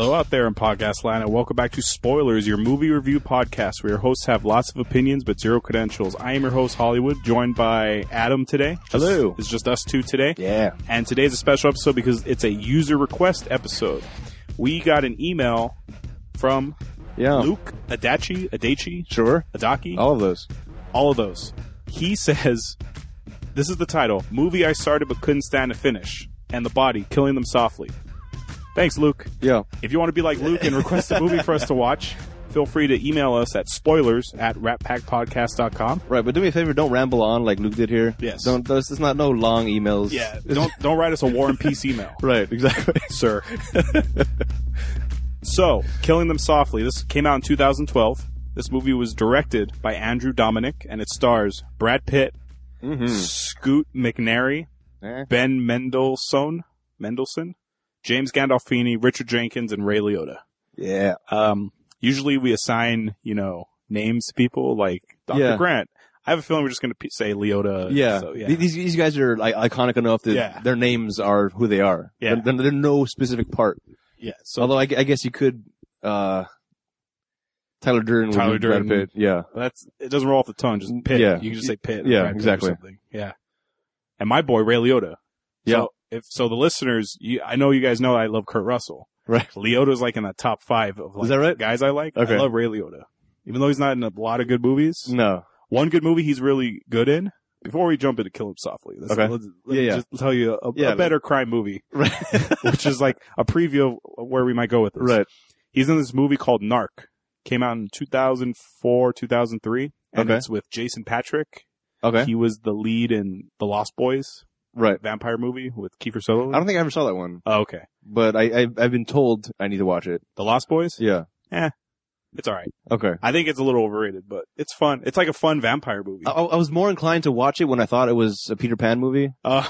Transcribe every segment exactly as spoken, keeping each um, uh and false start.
Hello out there in podcast land, and welcome back to Spoilers, your movie review podcast, where your hosts have lots of opinions but zero credentials. I am your host, Hollywood, joined by Adam today. Hello. It's just us two today. Yeah. And today's a special episode because it's a user request episode. We got an email from Yeah. Luke Adachi, Adachi, Sure. Adaki, All of those. all of those. He says, this is the title, Movie I Started But Couldn't Stand to Finish, and the Body, Killing Them Softly. Thanks, Luke. Yeah. If you want to be like Luke and request a movie for us to watch, feel free to email us at spoilers at rat pack podcast dot com. Right, but do me a favor, don't ramble on like Luke did here. Yes. Don't, this is not no long emails. Yeah, don't don't write us a War and Peace email. Right, exactly. Sir. So, Killing Them Softly. This came out in two thousand twelve. This movie was directed by Andrew Dominic, and it stars Brad Pitt, Mm-hmm. Scoot McNairy, Eh? Ben Mendelsohn, Mendelsohn, James Gandolfini, Richard Jenkins, and Ray Liotta. Yeah. Um, usually we assign, you know, names to people like Doctor Yeah. Grant. I have a feeling we're just going to p- say Liotta. Yeah. So, yeah. These, these guys are like iconic enough that Yeah. their names are who they are. Yeah. They're, they're no specific part. yeah. So Although I, gu- I guess you could, uh, Tyler Durden would Tyler be Brad Durden. Pitt. Yeah. that's, it doesn't roll off the tongue. Just Pitt. Yeah. You can just say Pitt. or Yeah, Brad Pitt or exactly. something. Yeah. And my boy, Ray Liotta. Yeah. So if, so the listeners, you, I know you guys know I love Kurt Russell. Right. Liotta's like in the top five of like Is that right? guys I like. Okay. I love Ray Liotta. Even though he's not in a lot of good movies. No. One good movie he's really good in. Before we jump into Kill Him Softly, let's, Okay. let's, let's Yeah, yeah. just tell you a, Yeah, a better crime movie, Right. which is like a preview of where we might go with this. Right. He's in this movie called Narc. Came out in two thousand four, two thousand three, and Okay. it's with Jason Patric. Okay. He was the lead in The Lost Boys, Right. vampire movie with Kiefer Sutherland. I don't think I ever saw that one, Oh, okay. but I, I I've been told I need to watch it. The Lost Boys? Yeah. It's alright. Okay. I think it's a little overrated, but it's fun. It's like a fun vampire movie. I, I was more inclined to watch it when I thought it was a Peter Pan movie. Uh,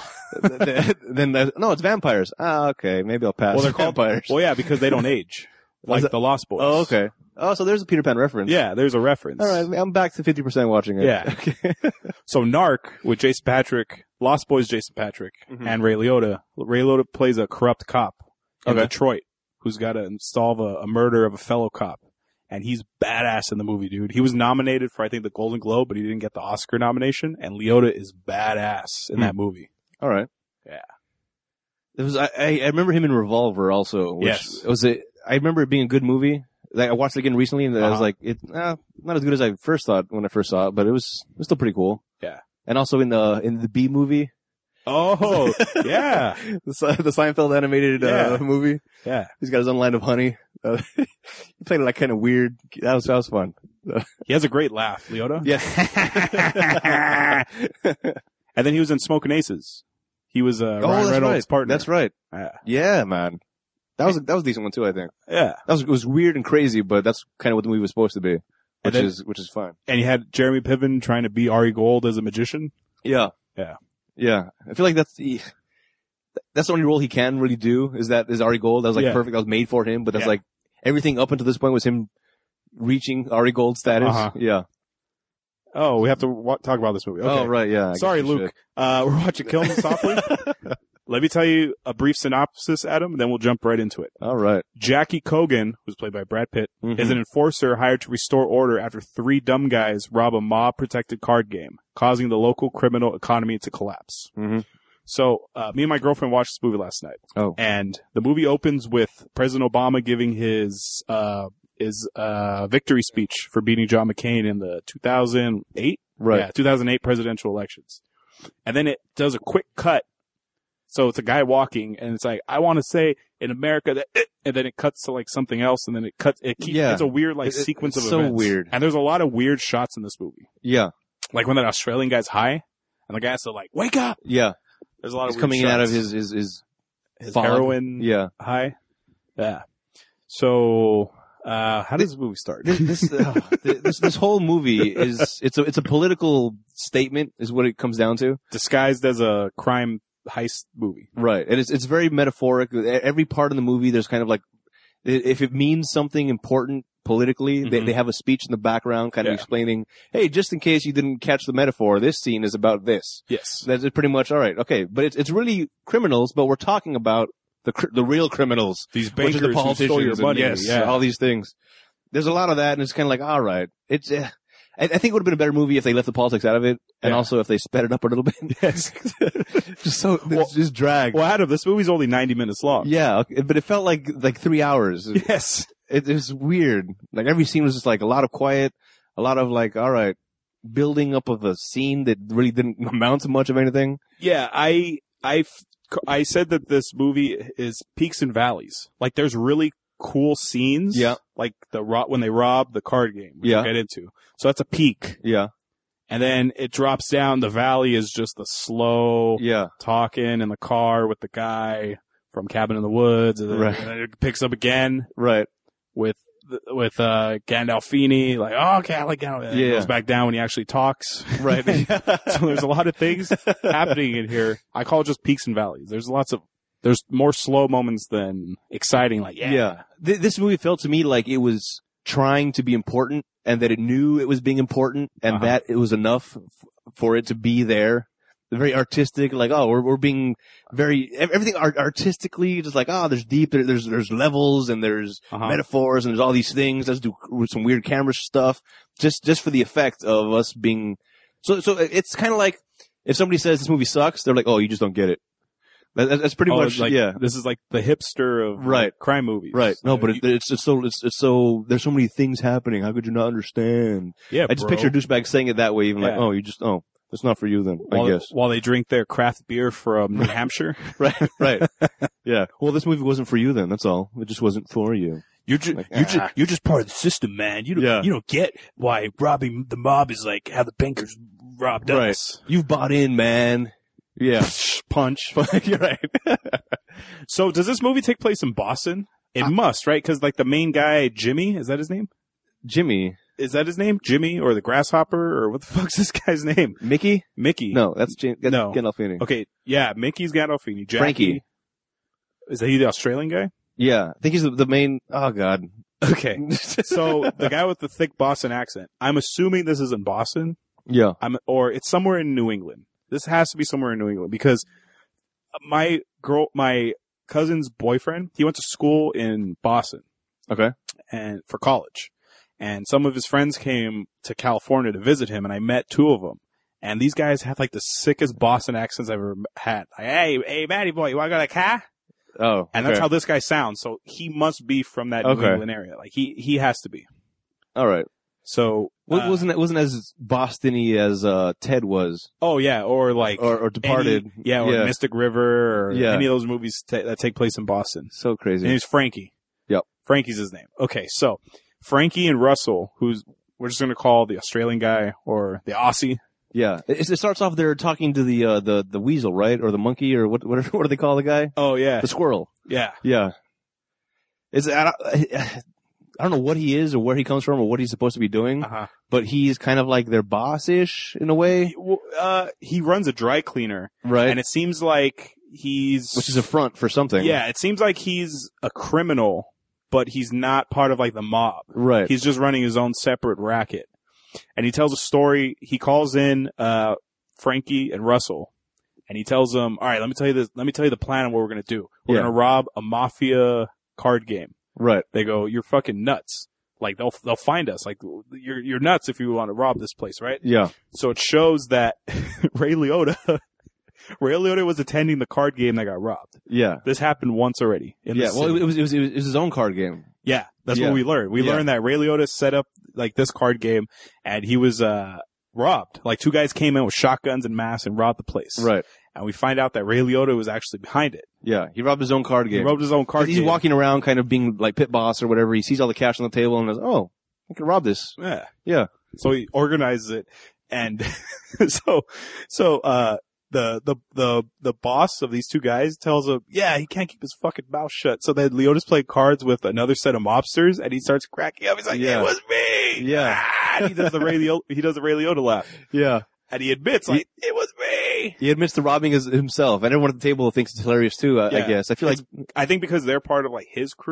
Then the, no, it's vampires. Ah, okay, maybe I'll pass. well, they're called vampires. Well, yeah, because they don't age. Like that- The Lost Boys. Oh, okay. Oh, so there's a Peter Pan reference. Yeah, there's a reference. All right, I'm back to fifty percent watching it. Yeah. Okay. So Narc with Jason Patrick, Lost Boys Jason Patrick, Mhm. and Ray Liotta. Ray Liotta plays a corrupt cop in Okay. Detroit who's got to solve a, a murder of a fellow cop. And he's badass in the movie, dude. He was nominated for, I think, the Golden Globe, but he didn't get the Oscar nomination. And Liotta is badass in Hmm. that movie. All right. Yeah. It was. I, I I remember him in Revolver also. Which Yes. Was it? I remember it being a good movie. Like, I watched it again recently, and I was Uh-huh. like, it's uh, not as good as I first thought when I first saw it, but it was it was still pretty cool. Yeah. And also in the in the B movie, Oh, yeah. the, Se- the Seinfeld animated uh, Yeah. movie. Yeah. He's got his own line of honey. Uh, he played it like kind of weird. That was that was fun. He has a great laugh, Liotta. Yes. And then he was in Smoking Aces. He was uh, oh, Ryan that's Reynolds' right. partner. That's right. Yeah. Yeah, man. That was a, that was a decent one too. I think Yeah. that was it was weird and crazy, but that's kind of what the movie was supposed to be, which then- is which is fine. And he had Jeremy Piven trying to be Ari Gold as a magician. Yeah. Yeah. Yeah. I feel like that's the that's the only role he can really do is that is Ari Gold. That was like Yeah. perfect. That was made for him. But that's Yeah. like everything up until this point was him reaching Ari Gold status. Uh-huh. Yeah. Oh, we have to wa- talk about this movie. Okay. Oh right. Yeah. I guess Sorry, we Luke. Uh, we're watching Kill 'Em Softly. Let me tell you a brief synopsis, Adam, and then we'll jump right into it. should. All right. Jackie Cogan, who's played by Brad Pitt, Mhm. is an enforcer hired to restore order after three dumb guys rob a mob-protected card game, causing the local criminal economy to collapse. Mm-hmm. So, uh, me and my girlfriend watched this movie last night. Oh. And the movie opens with President Obama giving his, uh, his, uh, victory speech for beating John McCain in the two thousand eight? Right. Yeah, two thousand eight presidential elections. And then it does a quick cut. So it's a guy walking and it's like, I want to say in America that, eh, and then it cuts to like something else and then it cuts, it keeps, Yeah. it's a weird like It- it- sequence it's of so events. weird. And there's a lot of weird shots in this movie. Yeah. Like when that Australian guy's high and the guy's still like, wake up! Yeah. There's a lot He's of weird coming in out of shots. his his his, his fog. heroin Yeah. high. Yeah. So, uh, how does this movie start? This this, uh, this this whole movie is it's a it's a political statement is what it comes down to. Disguised as a crime heist movie. Right. And it's it's very metaphoric. Every part of the movie there's kind of like if it means something important politically, they Mhm. they have a speech in the background kind of Yeah. explaining, hey, just in case you didn't catch the metaphor, this scene is about this. Yes. That's pretty much all right. Okay, but it's it's really criminals, but we're talking about the cr- the real criminals, These which bankers is the who politicians, stole your and money. yes, yeah. all these things. There's a lot of that, and it's kind of like, all right, it's. Uh, I, I think it would have been a better movie if they left the politics out of it, and Yeah. also if they sped it up a little bit. Yes. just so Well- just drag. Well, Adam, this movie's only ninety minutes long. Yeah, okay, but it felt like like three hours. Yes. It, it was weird. Like every scene was just like a lot of quiet, a lot of like, all right, building up of a scene that really didn't amount to much of anything. Yeah, I, I, f- I said that this movie is peaks and valleys. Like, there's really cool scenes. Yeah. Like the ro- when they rob the card game, which Yeah. we'll get into. So that's a peak. Yeah, And then it drops down. The valley is just the slow yeah, talking in the car with the guy from Cabin in the Woods. And then, Right. and then it picks up again right. with, with, uh, Gandolfini. Like, oh, okay, I like Gandolfini. And it Yeah. goes back down when he actually talks. Right. So there's a lot of things happening in here. I call it just peaks and valleys. There's lots of, there's more slow moments than exciting. Like, yeah. Yeah. Th- this movie felt to me like it was trying to be important and that it knew it was being important and Uh-huh. that it was enough f- for it to be there. Very artistic, like, oh, we're, we're being very, ev- everything art- artistically, just like, oh, there's deep, there, there's, there's levels and there's Uh-huh. metaphors and there's all these things. Let's do c- some weird camera stuff just, just for the effect of us being, so, so it's kind of like if somebody says this movie sucks, they're like, oh, you just don't get it. That, that's pretty Oh, much, like, yeah. This is like the hipster of Right. like, crime movies. Right. No, but You- it, it's it's so it's, it's so there's so many things happening. How could you not understand? yeah, I just bro. picture douchebags saying it that way, even like, Yeah. oh, you just oh, it's not for you then. while, I guess. while they drink their craft beer from New Hampshire. Right. Right. Yeah. Well, this movie wasn't for you then. That's all. It just wasn't for you. You're just Like, you're ah. just you're just part of the system, man. You don't Yeah. you don't get why robbing the mob is like how the bankers robbed Right. us. You've bought in, man. Yeah. Punch. You're right. So does this movie take place in Boston? It I- must, right? Because like the main guy, Jimmy, is that his name? Jimmy, Is that his name? Jimmy or the Grasshopper or what the fuck's this guy's name? Mickey? Mickey. No, that's James. That's No. Gandolfini. Okay, yeah, Mickey's Gandolfini. Jackie. Frankie. Is that he the Australian guy? Yeah, I think he's the, the main. Oh God. Okay. So the guy with the thick Boston accent. I'm assuming this is in Boston. Yeah. I'm or it's somewhere in New England. This has to be somewhere in New England because my girl, my cousin's boyfriend, he went to school in Boston Okay. and for college, and some of his friends came to California to visit him, and I met two of them. And these guys have like the sickest Boston accents I've ever had. Like, hey, hey, Matty boy, you want to go to the car? Oh. And okay. that's how this guy sounds. So he must be from that New Okay. England area. Like he, he has to be. All right. So, Wa- uh, wasn't it wasn't as Boston-y as uh, Ted was, oh yeah, or like, or, or Departed. any- yeah, or yeah. Mystic River, or Yeah. any of those movies ta- that take place in Boston. So And crazy. he's Frankie. Yep. Frankie's his name. Okay, so Frankie and Russell, who's we're just gonna call the Australian guy or the Aussie. Yeah, it, it starts off there talking to the uh, the the weasel, right, or the monkey, or what what, what do they call the guy? Oh yeah, The squirrel. yeah. Yeah. Is I don't, I don't know what he is or where he comes from or what he's supposed to be doing, Uh-huh. but he's kind of like their boss-ish in a way, He, well, uh, he runs a dry cleaner, right? and it seems like he's Which is a front for something. yeah. It seems like he's a criminal, but he's not part of like the mob. Right. He's just running his own separate racket. And he tells a story. He calls in, uh, Frankie and Russell and he tells them, all right, let me tell you this. Let me tell you the plan of what we're going to do. We're Yeah. going to rob a mafia card game. Right. They go, you're fucking nuts. Like they'll, they'll find us. Like you're, you're nuts if you want to rob this place, right? Yeah. So it shows that Ray Liotta, Ray Liotta was attending the card game that got robbed. Yeah. This happened once already. In Yeah. the Well, city. it was, it was it was it was his own card game. Yeah, that's Yeah. what we learned. We Yeah. learned that Ray Liotta set up like this card game, and he was uh robbed. Like two guys came in with shotguns and masks and robbed the place. Right. And we find out that Ray Liotta was actually behind it. Yeah. He robbed his own card game. He robbed his own card He's game. walking around kind of being like pit boss or whatever. He sees all the cash on the table and goes, oh, I can rob this. Yeah. Yeah. So he organizes it, and so so uh the the the the boss of these two guys tells him, yeah, he can't keep his fucking mouth shut. So then Liotta's playing cards with another set of mobsters, and he starts cracking up. He's like, Yeah. "It was me!" Yeah. Ah, and he does the Ray Liotta, he does the Ray Liotta laugh, Yeah. and he admits, like, "It was me." He admits to robbing his, himself, and everyone at the table thinks it's hilarious too. I, I Yeah. guess. I feel like I think because they're part of like his crew,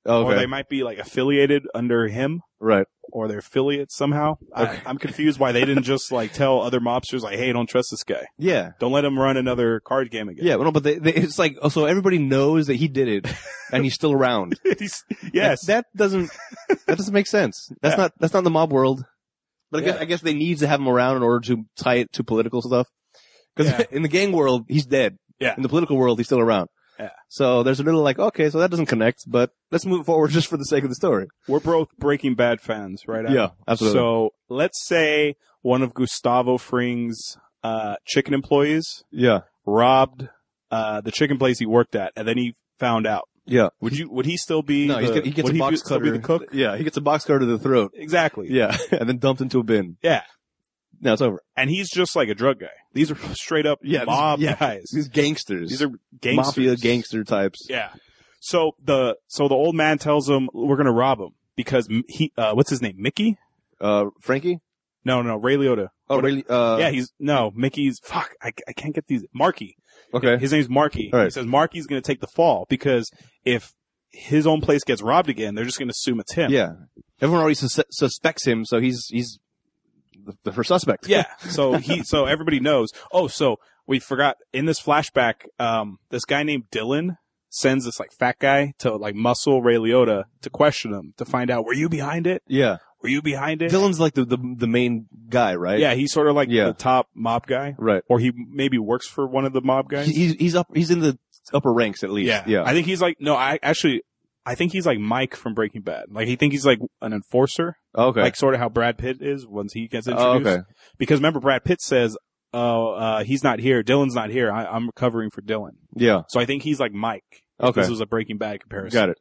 Oh, or okay. they might be like affiliated under him, Right. or they're affiliates somehow. Okay. I, I'm confused why they didn't just like tell other mobsters like, hey, don't trust this guy. Yeah. Don't let him run another card game again. Yeah, well, no, but they, they, it's like, oh, so everybody knows that he did it, and he's still around. He's- yes. That, that doesn't, that doesn't make sense. That's Yeah. not, that's not the mob world. But I guess, Yeah. I guess they need to have him around in order to tie it to political stuff. Because Yeah. in the gang world, he's dead. Yeah. In the political world, he's still around. Yeah. So there's a little like, okay, so that doesn't connect, but let's move forward just for the sake of the story. We're both Breaking Bad fans, right? Adam? Yeah, absolutely. So let's say one of Gustavo Fring's uh, chicken employees Yeah. robbed uh, the chicken place he worked at, and then he found out. Yeah. Would you? Would he still be? No, the, he's get, he gets would a he box be, still cutter. be the cook? Yeah, he gets a box cutter to the throat. Exactly. Yeah, and then dumped into a bin. Yeah. Now it's over. And he's just like a drug guy. These are straight up Yeah, this- mob yeah. guys. These gangsters. These are gangsters. mafia gangster types. Yeah. So the so the old man tells him we're gonna rob him because m- he uh what's his name, Mickey? Uh, Frankie? No, no, Ray Liotta. Oh, What- really? Uh, yeah, he's no Mickey's. Fuck, I, I can't get these. Marky. okay. His name's Marky. All right. He says Marky's gonna take the fall because if his own place gets robbed again, they're just gonna assume it's him. Yeah. Everyone already sus- suspects him, so he's, he's the, the first suspect. Yeah. So he, so everybody knows. Oh, so we forgot in this flashback, um, this guy named Dylan sends this like fat guy to like muscle Ray Liotta to question him to find out, were you behind it? Yeah. Were you behind it? Dylan's like the, the, the main guy, right? Yeah, he's sort of like Yeah. the top mob guy, Right. or he maybe works for one of the mob guys. He- He's, he's up, he's in the upper ranks at least. yeah. Yeah. I think he's like, no, I actually, I think he's like Mike from Breaking Bad. Like, he think he's like an enforcer, okay. like sort of how Brad Pitt is once he gets oh, introduced. okay. Because remember, Brad Pitt says, "Oh, uh, he's not here. Dylan's not here. I, I'm covering for Dylan." Yeah. So I think he's like Mike. If Okay. This was a Breaking Bad comparison. Got it.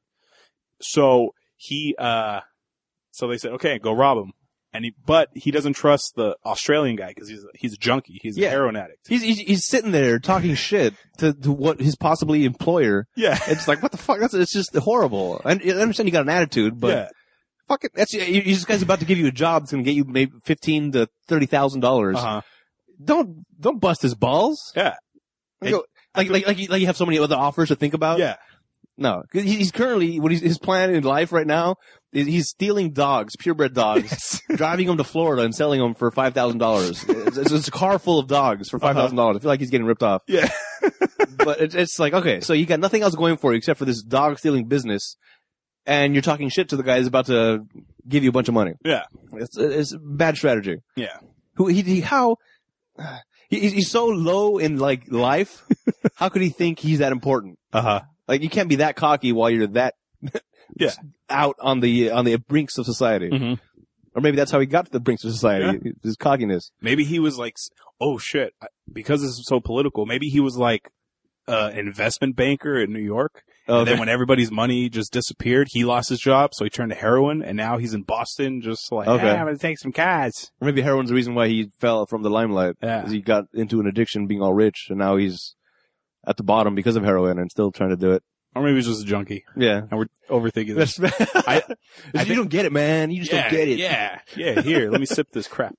So he, uh, so they said, "Okay, go rob him." And he, but he doesn't trust the Australian guy because he's a, he's a junkie. He's Yeah. a heroin addict. He's, he's, he's sitting there talking shit to, to what his possibly employer. Yeah. It's like, what the fuck? That's, it's just horrible. I, I understand you got an attitude, but yeah. fuck it. That's, you, you- this guy's about to give you a job that's going to get you maybe fifteen to thirty thousand dollars. Uh huh. Don't, don't bust his balls. Yeah. Like, like, like, like, you, like you have so many other offers to think about. Yeah. No, 'cause he- he's currently, what he's, his plan in life right now is he's stealing dogs, purebred dogs, driving them to Florida and selling them for five thousand dollars. It's, it's, it's a car full of dogs for five thousand dollars. I feel like he's getting ripped off. Yeah. But it's, it's like, okay, so you got nothing else going for you except for this dog stealing business, and you're talking shit to the guy who's about to give you a bunch of money. Yeah. It's, it's bad strategy. Yeah. Who, he, he how, he, he's so low in like life. How could he think he's that important? Uh huh. Like, you can't be that cocky while you're that Yeah. out on the on the brinks of society. Mm-hmm. Or maybe that's how he got to the brinks of society, his cockiness. Maybe he was like, oh shit, because this is so political. Maybe he was like uh, an investment banker in New York. And Okay. then when everybody's money just disappeared, he lost his job, so he turned to heroin, and now he's in Boston, just like, Okay. hey, I'm gonna take some cards. Or maybe heroin's the reason why he fell from the limelight. Yeah. 'Cause he got into an addiction being all rich, and now he's at the bottom because of heroin and still trying to do it. Or maybe he's just a junkie, Yeah. and we're overthinking this. I, I you think- don't get it, man. You just yeah, don't get it. yeah, yeah. Here, let me sip this crap.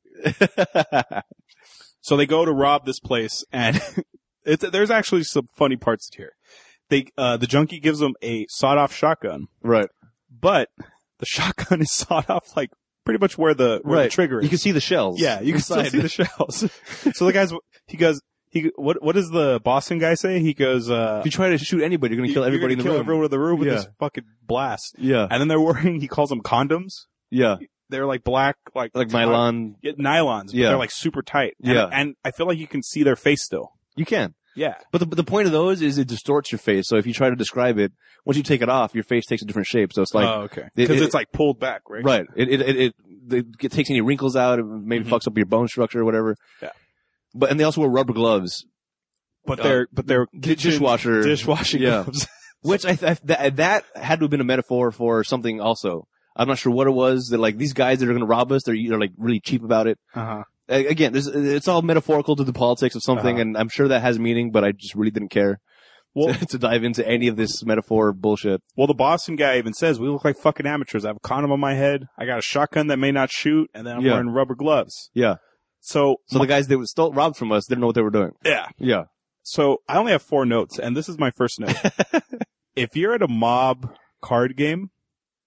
So they go to rob this place, and it's there's actually some funny parts here. They uh, the junkie gives them a sawed-off shotgun, Right. but the shotgun is sawed off like pretty much where the where the Right. trigger is. You can see the shells. yeah, you can still inside. see the shells. So the guy's he goes he what what does the Boston guy say? He goes uh If you try to shoot anybody, you're going to kill you're everybody gonna in the kill room. everyone in the room with Yeah. this fucking blast. Yeah. And then they're wearing he calls them condoms. Yeah. They're like black like Like nylon. Yeah, nylons, but Yeah. they're like super tight. And, Yeah. and I feel like you can see their face still. You can. Yeah. But the, but the point of those is it distorts your face. So if you try to describe it, once you take it off, your face takes a different shape. So it's like, oh, okay. it- Because it- it's like pulled back, right? right. It, it, it, it, it, it takes any wrinkles out. It maybe Mhm. fucks up your bone structure or whatever. Yeah. But, and they also wear rubber gloves. But Uh, they're but they're di- kitchen dishwasher. dishwashing Yeah. gloves. Which I, I that, that had to have been a metaphor for something also. I'm not sure what it was that like these guys that are going to rob us, they're, they're like really cheap about it. Uh-huh. A- Again, there's, it's all metaphorical to the politics of something, Uh-huh. and I'm sure that has meaning, but I just really didn't care Well, to, to dive into any of this metaphor bullshit. well, the Boston guy even says, we look like fucking amateurs. I have a condom on my head. I got a shotgun that may not shoot, and then I'm Yeah. wearing rubber gloves. Yeah. So, So the guys that was stole, robbed from us didn't know what they were doing. yeah. Yeah. So I only have four notes, and this is my first note. If you're at a mob card game,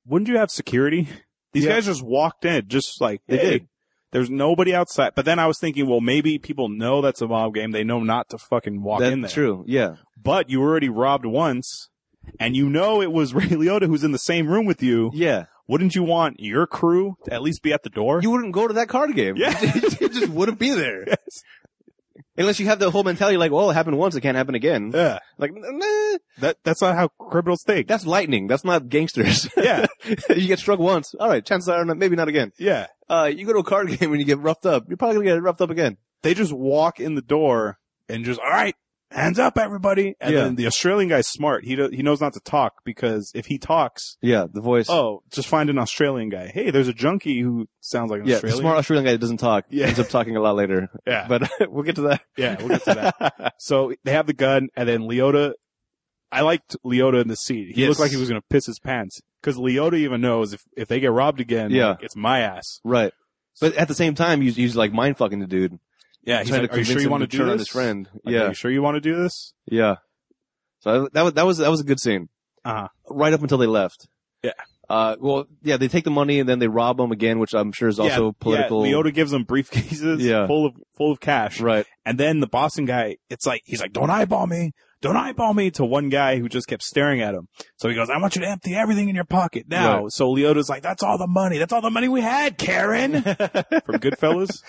wouldn't you have security? These Yeah. guys just walked in, just like, They hey, did. there's nobody outside. But then I was thinking, well, maybe people know that's a mob game. They know not to fucking walk That's in there. true. Yeah. But you were already robbed once, and you know it was Ray Liotta who's in the same room with you. Yeah. Wouldn't you want your crew to at least be at the door? You wouldn't go to that card game. Yeah. You just wouldn't be there. Yes. Unless you have the whole mentality like, well, it happened once, it can't happen again. Yeah. Like, nah, That, that's not how criminals think. that's lightning. That's not gangsters. Yeah. You get struck once. All right, chances are not, maybe not again. Yeah. Uh, you go to a card game and you get roughed up. You're probably gonna get roughed up again. They just walk in the door and just, all right, hands up, everybody. And Yeah. then the Australian guy's smart. He do, he knows not to talk because if he talks, Yeah, the voice. oh, just find an Australian guy. Hey, there's a junkie who sounds like an yeah, the Australian. smart Australian guy that doesn't talk. Yeah. Ends up talking a lot later. Yeah. But we'll get to that. Yeah, we'll get to that. So they have the gun, and then Liotta. I liked Liotta in the scene. He Yes. looked like he was going to piss his pants because Liotta even knows if if they get robbed again, Yeah. like, it's my ass. Right. But at the same time, he's, he's like mind fucking the dude. Yeah, he's Trying like, to "Are you convince sure you him want to to do turn this?" on his friend. Like, Yeah. Are you sure you want to do this? Yeah. So that, that was that was a good scene. Uh huh. Right up until they left. Yeah. Uh, well, yeah, they take the money and then they rob them again, which I'm sure is also yeah, political. Yeah, Liotta gives them briefcases Yeah. full of full of cash, Right. and then the Boston guy, it's like he's like, "Don't eyeball me, don't eyeball me," to one guy who just kept staring at him. So he goes, "I want you to empty everything in your pocket now." Right. So Liotta's like, "That's all the money. That's all the money we had, Karen." From Goodfellas.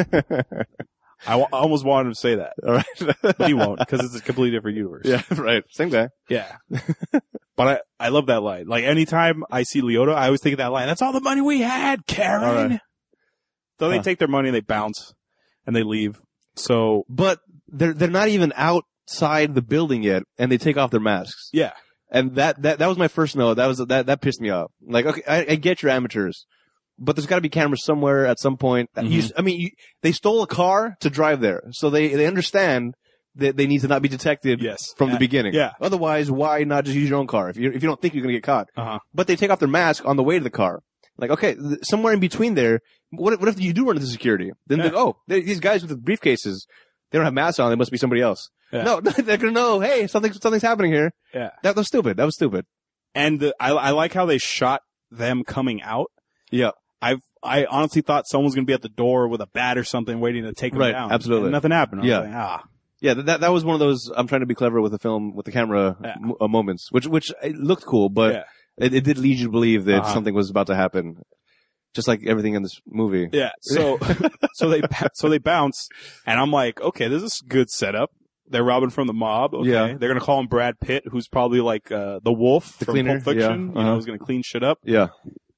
I, w- I almost wanted him to say that, All right. but he won't because it's a completely different universe. Yeah, right. Same guy. Yeah. But I, I love that line. Like anytime I see Liotta, I always think of that line. That's all the money we had, Karen. All right. So they Huh. take their money, they bounce, and they leave. So But they're they're not even outside the building yet, and they take off their masks. yeah, And that that that was my first note. That was that that pissed me off. Like, okay, I, I get you're amateurs, but there's got to be cameras somewhere at some point. Mhm. You, I mean, you, they stole a car to drive there, so they they understand that they need to not be detected yes, from the Uh, beginning. Yeah. Otherwise, why not just use your own car if you if you don't think you're gonna get caught? Uh huh. But they take off their mask on the way to the car. Like, okay, th- somewhere in between there, what if, what if you do run into security? Then Yeah. they oh, they, these guys with the briefcases, they don't have masks on. They must be somebody else. Yeah. No, they're gonna know. Hey, something something's happening here. Yeah. That was stupid. That was stupid. And the, I I like how they shot them coming out. Yeah. I've I honestly thought someone was gonna be at the door with a bat or something waiting to take them Right, down. absolutely. And nothing happened. I was Yeah. like, ah. Yeah, that that was one of those. I'm trying to be clever with the film, with the camera Yeah. m- uh, moments, which which it looked cool, but Yeah. it, it did lead you to believe that Uh-huh. something was about to happen, just like everything in this movie. Yeah. So so they so they bounce, and I'm like, okay, this is a good setup. They're robbing from the mob. Okay. Yeah. They're gonna call him Brad Pitt, who's probably like uh the wolf The from cleaner, Pulp Fiction. yeah. You know, Uh-huh. who's gonna clean shit up. Yeah.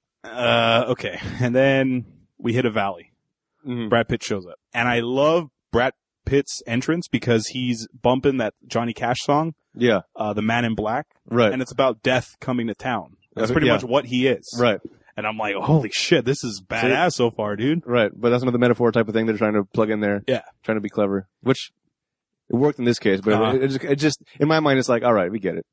Uh, okay. And then we hit a valley. Mhm. Brad Pitt shows up, and I love Brad Pitt's entrance because he's bumping that Johnny Cash song, Yeah. uh, "The Man in Black," Right. and it's about death coming to town. That's Uh, pretty yeah. much what he is. Right. And I'm like, holy shit, this is badass so far, dude. Right. But that's another metaphor type of thing they're trying to plug in there. Yeah. Trying to be clever, which it worked in this case, but Uh-huh. it, it, just, it just in my mind it's like, all right, we get it.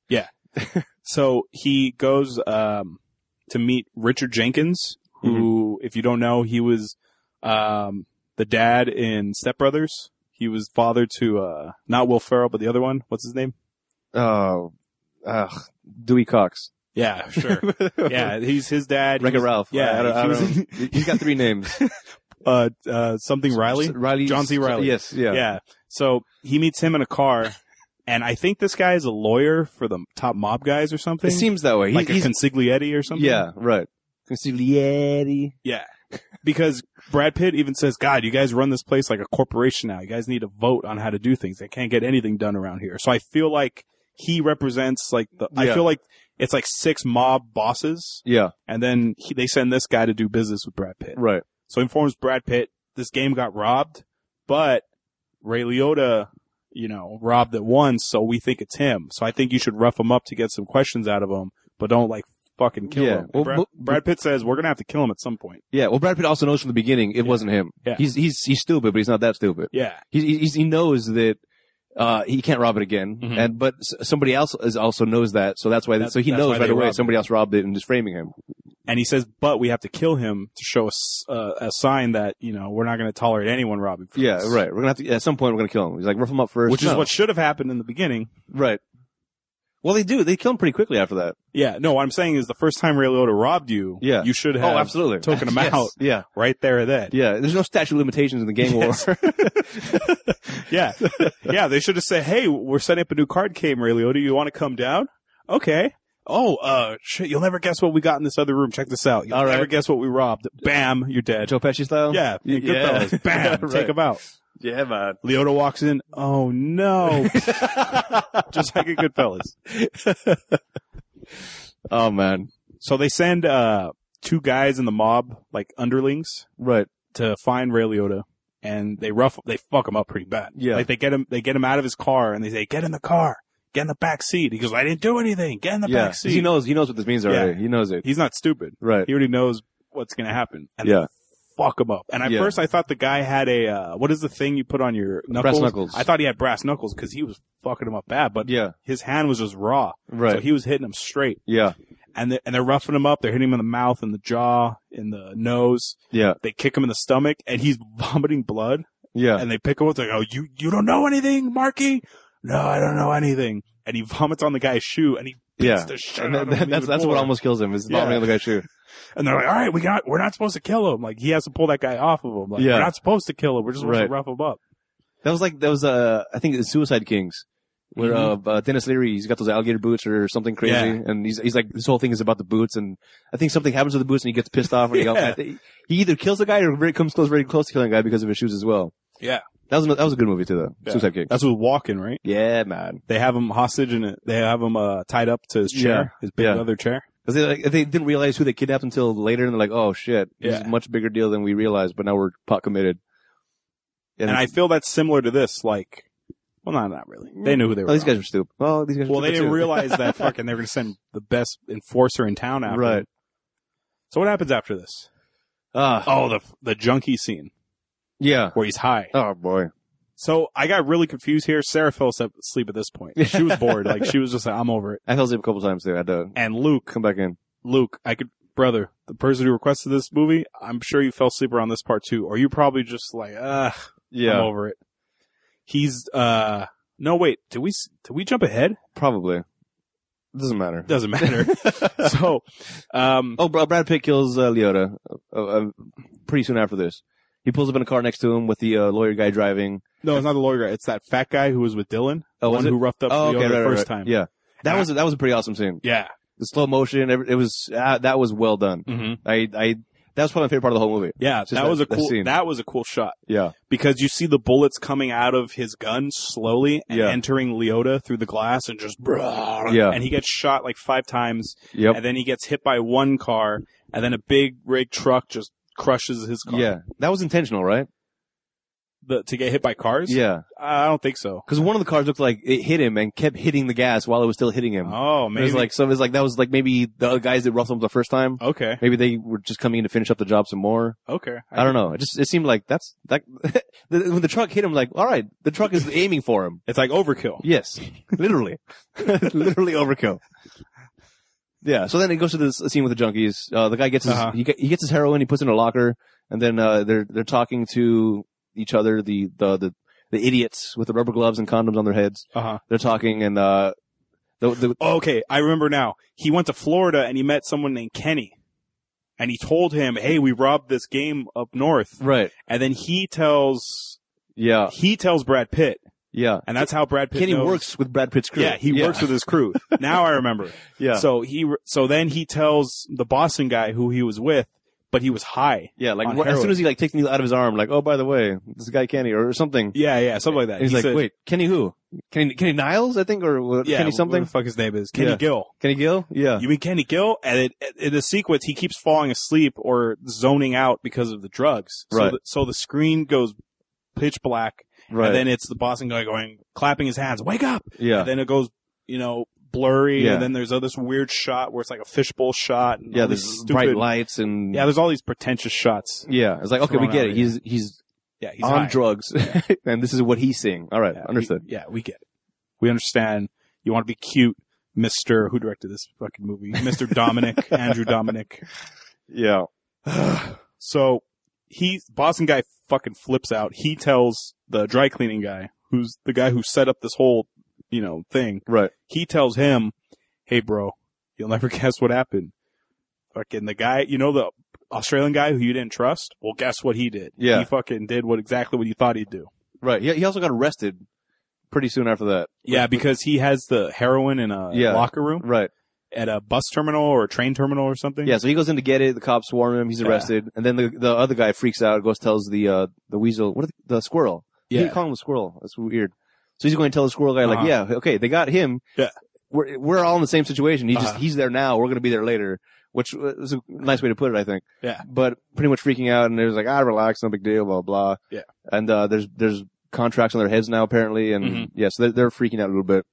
So he goes um, to meet Richard Jenkins, who, if you don't know, he was um, the dad in Step Brothers. He was father to uh, not Will Ferrell, but the other one. What's his name? Oh, ugh, Dewey Cox. Yeah, sure. Yeah, he's his dad. He Wreck-It was- Ralph. Yeah, I don't, I he don't was- know. He's got three names. uh, uh, something Riley. Riley. John C. Reilly. Yes. Yeah. Yeah. So he meets him in a car, and I think this guy is a lawyer for the top mob guys or something. It seems that way. He- like a he's, consiglietti or something. yeah. Right. Consigliere. Yeah. Because Brad Pitt even says, God, you guys run this place like a corporation now. You guys need to vote on how to do things. They can't get anything done around here. So I feel like he represents like the, I Yeah. feel like it's like six mob bosses, Yeah. and then he, they send this guy to do business with Brad Pitt. Right. So he informs Brad Pitt, this game got robbed, but Ray Liotta, you know, robbed it once, so we think it's him. So I think you should rough him up to get some questions out of him, but don't like fucking kill Yeah. him. Well, Brad, but- Brad Pitt says we're gonna have to kill him at some point. Yeah. Well, Brad Pitt also knows from the beginning it wasn't him. Yeah. He's he's he's stupid, but he's not that stupid. Yeah. He he's, he knows that. Uh, he can't rob it again, Mhm. and but s- somebody else is also knows that, so that's why. That's- so he that's knows why right they away robbed somebody it. else robbed it and is framing him. And he says, but we have to kill him to show us uh, a sign that, you know, we're not going to tolerate anyone robbing from Yeah, us. right. We're gonna have to at some point. We're gonna kill him. He's like, rough him up first. Which is No. what should have happened in the beginning. Right. Well, they do. They kill him pretty quickly after that. Yeah, no, what I'm saying is the first time Ray Liotta robbed you, Yeah. you should have Oh, absolutely. taken him Yes. out Yeah. right there and then. Yeah. There's no statute of limitations in the gang Yes. war. Yeah. Yeah, they should have said, hey, we're setting up a new card game, Ray Liotta. You want to come down? Okay. Oh, uh, shit, you'll never guess what we got in this other room. Check this out. You'll All right. never guess what we robbed. Bam, you're dead. Joe Pesci style? Yeah, Yeah. Goodfellas. Bam, Right. take him out. Yeah, man. Liotta walks in. Oh, no. Just like a Goodfellas. Oh, man. So they send uh two guys in the mob, like underlings, Right. to find Ray Liotta, and they rough, they fuck him up pretty bad. Yeah. Like they get him, they get him out of his car, and they say, "Get in the car, get in the back seat." He goes, "I didn't do anything. Get in the Yeah. back seat." He knows, he knows what this means already. Yeah. He knows it. He's not stupid. Right. He already knows what's gonna happen. And Yeah. they fuck him up. And at Yeah. first, I thought the guy had a uh what is the thing you put on your knuckles? Brass knuckles. I thought he had brass knuckles because he was fucking him up bad, but Yeah. his hand was just raw. Right. So he was hitting him straight. Yeah. And they, and they're roughing him up. They're hitting him in the mouth, in the jaw, in the nose. Yeah. They kick him in the stomach, and he's vomiting blood. Yeah. And they pick him up. They go, "You you don't know anything, Marky?" "No, I don't know anything." And he vomits on the guy's shoe, and he beats Yeah. the shit And out that, of him that's, even that's what more. almost kills him is Yeah. vomiting on the guy's shoe. And they're like, "All right, we got, we're not supposed to kill him." Like he has to pull that guy off of him. Like Yeah. we're not supposed to kill him. We're just supposed Right. to rough him up. That was like, that was, uh, I think it's Suicide Kings. Where, Mhm. uh, uh, Dennis Leary, he's got those alligator boots or something crazy. Yeah. And he's, he's like, this whole thing is about the boots. And I think something happens to the boots and he gets pissed off. And he, Yeah. I think he either kills the guy or very, comes close, very close to killing the guy because of his shoes as well. Yeah, That was, a- that was a good movie too, though. Yeah. Suicide King. that's with Walken, right? Yeah, man. They have him hostage and it. They have him uh, tied up to his chair, Yeah. his big Yeah. leather chair. Cause they, like, they didn't realize who they kidnapped until later. And they're like, oh shit, this Yeah. is a much bigger deal than we realized, but now we're pot committed. And I feel that's similar to this. Like, well, not not really. They knew who they were. Oh, these from. guys are stupid. Well, these guys are Well, they stupid didn't too. realize that fucking they were going to send the best enforcer in town after Right. them. So what happens after this? Ah, Oh, the the junkie scene yeah. where he's high. Oh boy. So I got really confused here. Sarah fell asleep at this point. She was bored. Like she was just like, "I'm over it." I fell asleep a couple times too. I had to And Luke, come back in. Luke, I could, brother, the person who requested this movie, I'm sure you fell asleep around this part too, or you probably just like, "Ah, I'm over it." He's uh, no wait, did we s- did we jump ahead? Probably. It doesn't matter. Doesn't matter. So, um, Oh, Br- Brad Pitt kills uh, Liotta uh, uh, pretty soon after this. He pulls up in a car next to him with the uh, lawyer guy driving. no, it's not the lawyer guy. It's that fat guy who was with Dylan. Oh, the was one it? who roughed up Oh, Liotta okay, the right, first right. time. Yeah, that Yeah. was that was a pretty awesome scene. Yeah. The slow motion, every- it was uh, that was well done. Mm-hmm. I I that was probably my favorite part of the whole movie. Yeah, Just that, that- was a that cool. scene. That was a cool shot Yeah, because you see the bullets coming out of his gun slowly and Yeah. entering Liotta through the glass and just Yeah. and he gets shot like five times yep, and then he gets hit by one car and then a big rig truck just crushes his car. yeah. That was intentional, right? The, to get hit by cars? Yeah, I don't think so. because one of the cars looked like it hit him and kept hitting the gas while it was still hitting him. Oh, It maybe. was like some. It's like that was like maybe the other guys that roughed him the first time. okay. Maybe they were just coming in to finish up the job some more. Okay. I don't know. It just it seemed like that's that the, when the truck hit him. Like, all right, the truck is aiming for him. It's like overkill. Yes, literally, literally overkill. Yeah. So then it goes to this scene with the junkies. Uh, the guy gets his Uh-huh. he, get, he gets his heroin. He puts it in a locker, and then uh, they're they're talking to each other. The the the the idiots with the rubber gloves and condoms on their heads. Uh-huh. They're talking, and uh, the, the Okay, I remember now. He went to Florida and he met someone named Kenny. And he told him, "Hey, we robbed this game up north." right. And then he tells Yeah. he tells Brad Pitt, Yeah. and that's how Brad Pitt Kenny knows. works with Brad Pitt's crew. Yeah, he works with his crew. Now I remember. Yeah. So he so then he tells the Boston guy who he was with, but he was high. Yeah, like on wh- as heroin. soon as he like takes the needle out of his arm, like, oh, by the way, this guy Kenny or something. Yeah, yeah, something like that. And he's He like, said- wait, Kenny who? Kenny Kenny Niles, I think, or what, yeah, Kenny What something? the fuck his name is? Kenny Yeah. Gill. Kenny Gill? Yeah. You mean Kenny Gill? And it, in the sequence, he keeps falling asleep or zoning out because of the drugs. So Right. the, so the screen goes pitch black, right. and then it's the Boston guy going, clapping his hands, "Wake up!" yeah. And then it goes, you know, blurry, Yeah. and then there's oh, this weird shot where it's like a fishbowl shot. And yeah, all there's these stupid, bright lights and Yeah, there's all these pretentious shots. yeah. It's like, okay, we thrown get out it. here. He's he's Yeah, he's on high. drugs, and this is what he's seeing. All right, Yeah, understood. we- yeah, we get it. We understand. You want to be cute, Mister Who directed this fucking movie? Mister Dominic, Andrew Dominic. Yeah. So he, Boston guy fucking flips out. He tells the dry cleaning guy, who's the guy who set up this whole, you know, thing. Right. He tells him, hey, bro, you'll never guess what happened. Fucking the guy, you know, the Australian guy who you didn't trust? Well, guess what he did? Yeah. He fucking did what exactly what you thought he'd do. Right. He, he also got arrested pretty soon after that. Yeah, because he has the heroin in a Yeah. locker room Right. at a bus terminal or a train terminal or something. Yeah, so he goes in to get it. The cops swarm him. He's Yeah. arrested. And then the the other guy freaks out, goes tells the uh, the weasel, what are the, the squirrel. Yeah. He call him a squirrel. That's weird. So he's going to tell the squirrel guy, like, Uh-huh. yeah, okay, they got him. Yeah. We're, we're all in the same situation. He's just, Uh-huh. he's there now. We're going to be there later, which is a nice way to put it, I think. Yeah. But pretty much freaking out, and there's like, ah, relax, no big deal, blah, blah. Yeah. And, uh, there's, there's contracts on their heads now, apparently, and Mhm. yeah, so they're, they're freaking out a little bit.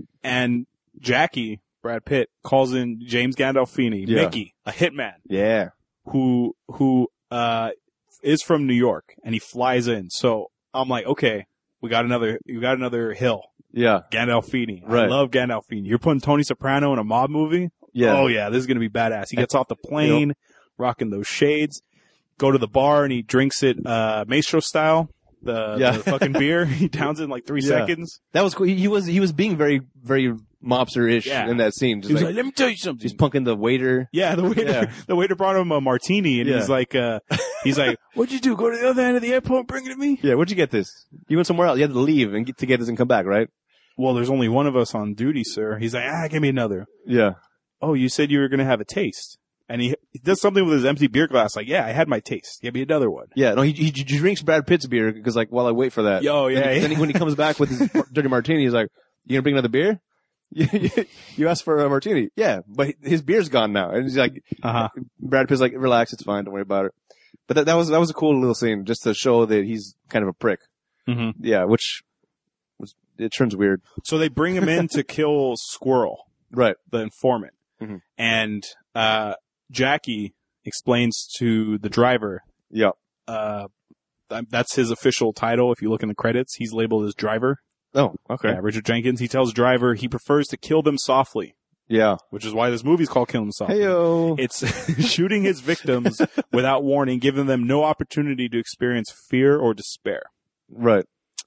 And Jackie, Brad Pitt, calls in James Gandolfini, Yeah. Mickey, a hitman, Yeah. who, who, uh, is from New York, and he flies in. So I'm like, okay, we got another, we got another hill. Yeah. Gandolfini. I Right. love Gandolfini. You're putting Tony Soprano in a mob movie? Yeah. Oh yeah, this is gonna be badass. He gets off the plane, rocking those shades, go to the bar and he drinks it, uh, Maestro style. The, Yeah. the fucking beer. He downs it in like three Yeah. seconds. That was cool. He, he was, he was being very, very mobster-ish Yeah. in that scene. Just He was like, like, let me tell you something. he's punking the waiter. Yeah, the waiter, Yeah. the waiter brought him a martini and Yeah. he's like, uh, he's like, what'd you do? Go to the other end of the airport and bring it to me? Yeah, where'd you get this? You went somewhere else. You had to leave and get to get this and come back, right? Well, there's only one of us on duty, sir. He's like, ah, give me another. Yeah. Oh, you said you were going to have a taste. And he, he does something with his empty beer glass. Like, yeah, I had my taste. Give me another one. Yeah, no, he, he, he drinks Brad Pitt's beer because, like, while I wait for that. Yo, yeah, Then, yeah. then he, when he comes back with his mar- dirty martini, he's like, you gonna bring another beer? You, you, you asked for a martini. Yeah, but his beer's gone now. And he's like, Uh-huh. Brad Pitt's like, relax, it's fine, don't worry about it. But that, that was, that was a cool little scene just to show that he's kind of a prick. Mm-hmm. Yeah, which was, it turns weird. So they bring him in to kill Squirrel, Right. the informant. Mhm. And, uh, Jackie explains to the driver, Yeah. uh, th- that's his official title. If you look in the credits, he's labeled as driver. Oh, okay. Yeah, Richard Jenkins. He tells driver he prefers to kill them softly, Yeah. which is why this movie's called Kill Them Softly. Heyo. It's shooting his victims without warning, giving them no opportunity to experience fear or despair. Right.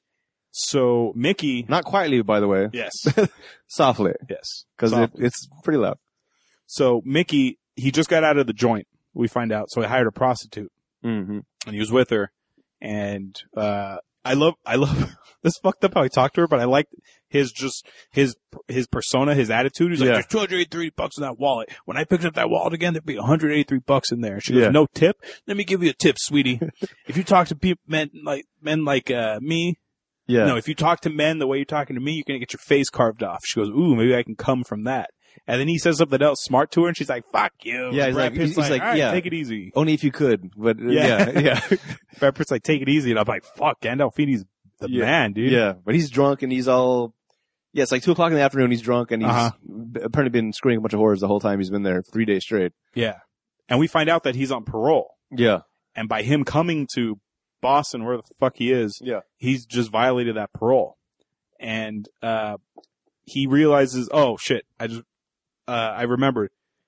So Mickey, Not quietly, by the way. yes, Softly. yes, Because it, softly. it's pretty loud. So Mickey, he just got out of the joint. We find out. So he hired a prostitute Mm-hmm. and he was with her. And, uh, I love, I love, this fucked up how he talked to her, but I liked his just, his, his persona, his attitude. He's like, Yeah. there's two hundred eighty-three bucks in that wallet. When I picked up that wallet again, there'd be one hundred eighty-three bucks in there. She goes, Yeah. no tip? Let me give you a tip, sweetie. If you talk to people, men like, men like, uh, me, Yeah. no, if you talk to men the way you're talking to me, you're going to get your face carved off. She goes, ooh, maybe I can come from that. And then he says something else smart to her and she's like, fuck you. Yeah, he's Brad like- Pitt's he's like, like, all right, yeah. take it easy. Only if you could, but uh, Yeah. yeah, yeah, Brad Pitt's like, take it easy. And I'm like, fuck, Gandolfini's the Yeah. man, dude. yeah. But he's drunk and he's all, yeah, it's like two o'clock in the afternoon. He's drunk and he's Uh-huh. b- apparently been screwing a bunch of whores the whole time he's been there, three days straight. Yeah. And we find out that he's on parole. Yeah, And by him coming to Boston, where the fuck he is, yeah, he's just violated that parole. And, uh, he realizes, oh shit, I just, uh, I remembered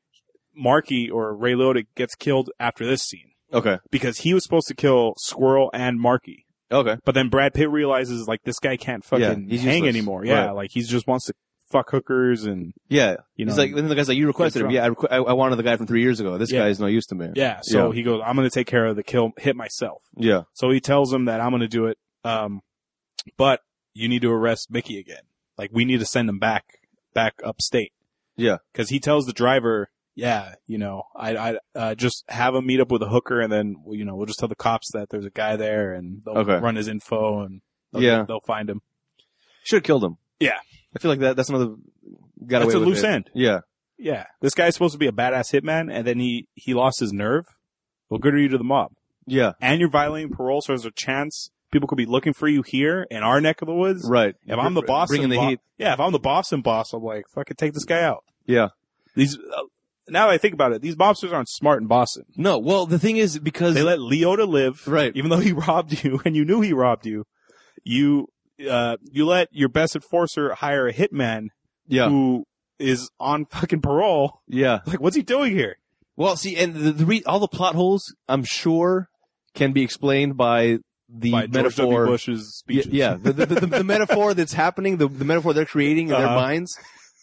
Marky or Ray Liotta gets killed after this scene okay, because he was supposed to kill Squirrel and Marky. okay, But then Brad Pitt realizes like this guy can't fucking Yeah, he's hang useless. anymore. Yeah. Right. Like he just wants to fuck hookers and, yeah. you know. He's like, and then the guy's like, you requested him. drunk. Yeah, I, requ- I, I wanted the guy from three years ago. This Yeah. guy is no use to me. yeah. So Yeah. he goes, I'm going to take care of the kill, hit myself. Yeah, So he tells him that I'm going to do it. Um, but you need to arrest Mickey again. Like we need to send him back, back upstate. yeah, Cause he tells the driver, yeah, you know, I, I, uh, just have him meet up with a hooker and then, you know, we'll just tell the cops that there's a guy there and they'll Okay. run his info and they'll, Yeah. they'll find him. should have killed him. Yeah. I feel like that. That's another. Got That's away a with loose it. end. Yeah, Yeah. This guy's supposed to be a badass hitman and then he, he lost his nerve. Well, good are you to the mob? yeah, And you're violating parole, so there's a chance people could be looking for you here in our neck of the woods. right. If I'm the Br- Boston bringing the bo- heat. yeah, if I'm the Boston boss, I'm like, fucking take this guy out. Yeah. These, uh, now that I think about it, these mobsters aren't smart in Boston. No, well, the thing is because They let Leota live, Right. even though he robbed you and you knew he robbed you. You, uh, you let your best enforcer hire a hitman yeah, who is on fucking parole. yeah. Like, what's he doing here? Well, see, and the, the re- all the plot holes, I'm sure, can be explained by the By George W. metaphor. Bush's Yeah, speeches. yeah. The, the, the, the metaphor that's happening, the, the metaphor they're creating in Uh-huh. their minds,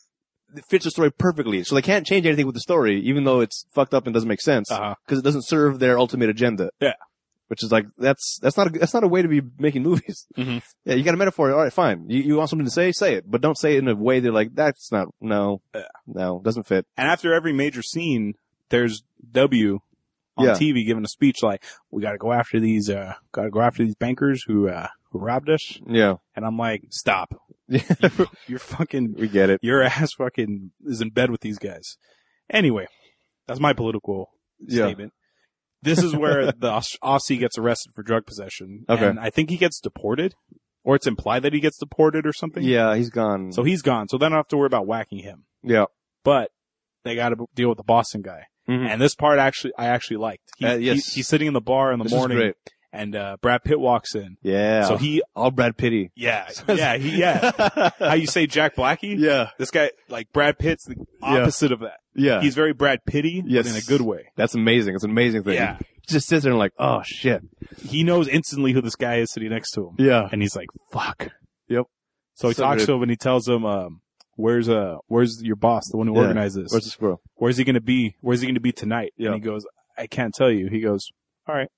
it fits the story perfectly. So they can't change anything with the story, even though it's fucked up and doesn't make sense, because Uh-huh. it doesn't serve their ultimate agenda. Yeah. Which is like that's that's not a, that's not a way to be making movies. Mhm. Yeah, you got a metaphor. All right, fine. You you want something to say, say it, but don't say it in a way they're like that's not no Yeah. no doesn't fit. And after every major scene, there's W on Yeah. T V giving a speech like, "We got to go after these, uh, got to go after these bankers who uh, who robbed us." Yeah, And I'm like, "Stop! You're fucking, we get it. your ass fucking is in bed with these guys." Anyway, that's my political Yeah. statement. This is where the Aus- Aussie gets arrested for drug possession. Okay. And I think he gets deported, or it's implied that he gets deported or something. Yeah, he's gone. So he's gone. So then I don't have to worry about whacking him. yeah, But they got to deal with the Boston guy. Mhm. And this part actually, I actually liked. He, Uh, yes. he- he's sitting in the bar in the This is morning, great. and uh, Brad Pitt walks in. Yeah. So he, all Brad Pitty. yeah, yeah, he, yeah. How you say Jack Blackie? Yeah, This guy, like Brad Pitt's the opposite of that. yeah. He's very Brad Pitty, Yes. but in a good way. That's amazing. It's an amazing thing. Yeah. He just sits there and like, oh shit. He knows instantly who this guy is sitting next to him, Yeah. and he's like, "Fuck." Yep. So he So talks good. to him and he tells him, um, "Where's uh, where's your boss, the one who Yeah. organized this? Where's the squirrel? Where's he going to be? Where's he going to be tonight?" Yeah. And he goes, "I can't tell you." He goes, "All right.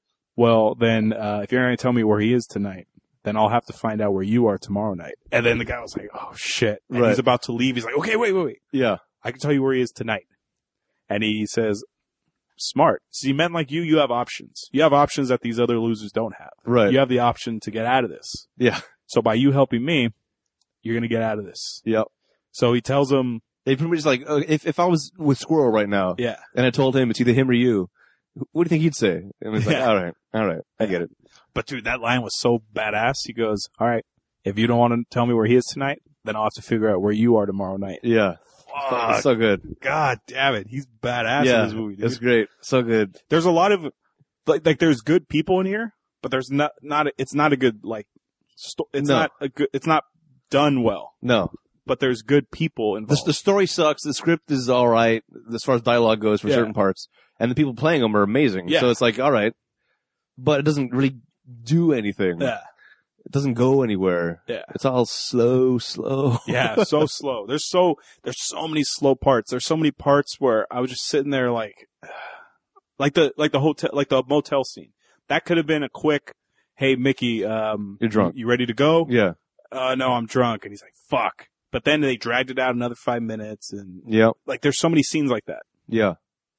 Well, then, uh, if you're not going to tell me where he is tonight, then I'll have to find out where you are tomorrow night." And then the guy was like, "Oh shit." And Right. he's about to leave. He's like, "Okay, wait, wait, wait. Yeah. I can tell you where he is tonight." And he says, "Smart. See, men like you, you have options. You have options that these other losers don't have. Right. You have the option to get out of this. Yeah. So by you helping me, you're going to get out of this." Yep. So he tells him, They pretty much just like, uh, if if I was with Squirrel right now, yeah. and I told him it's either him or you, what do you think he'd say? And he's like, Yeah. all right, all right, I get it. But dude, that line was so badass. He goes, "All right, if you don't want to tell me where he is tonight, then I'll have to figure out where you are tomorrow night." Yeah. Fuck. So good. God damn it. He's badass yeah. in this movie, dude. It's great. So good. There's a lot of, like, like there's good people in here, but there's not, not, a, it's not a good, like, sto- it's No. not a good, it's not done well, No. but there's good people The, involved. the story sucks. The script is all right as far as dialogue goes for Yeah. certain parts. And the people playing them are amazing. Yeah. So it's like, all right. But it doesn't really do anything. yeah. It doesn't go anywhere. Yeah. It's all slow, slow. Yeah, so slow. There's so there's so many slow parts. There's so many parts where I was just sitting there like like the like the hotel like the motel scene. That could have been a quick, "Hey Mickey, um You're drunk. You, you ready to go?" Yeah. Uh no, I'm drunk. And he's like, "Fuck." But then they dragged it out another five minutes and Yeah. like there's so many scenes like that. Yeah.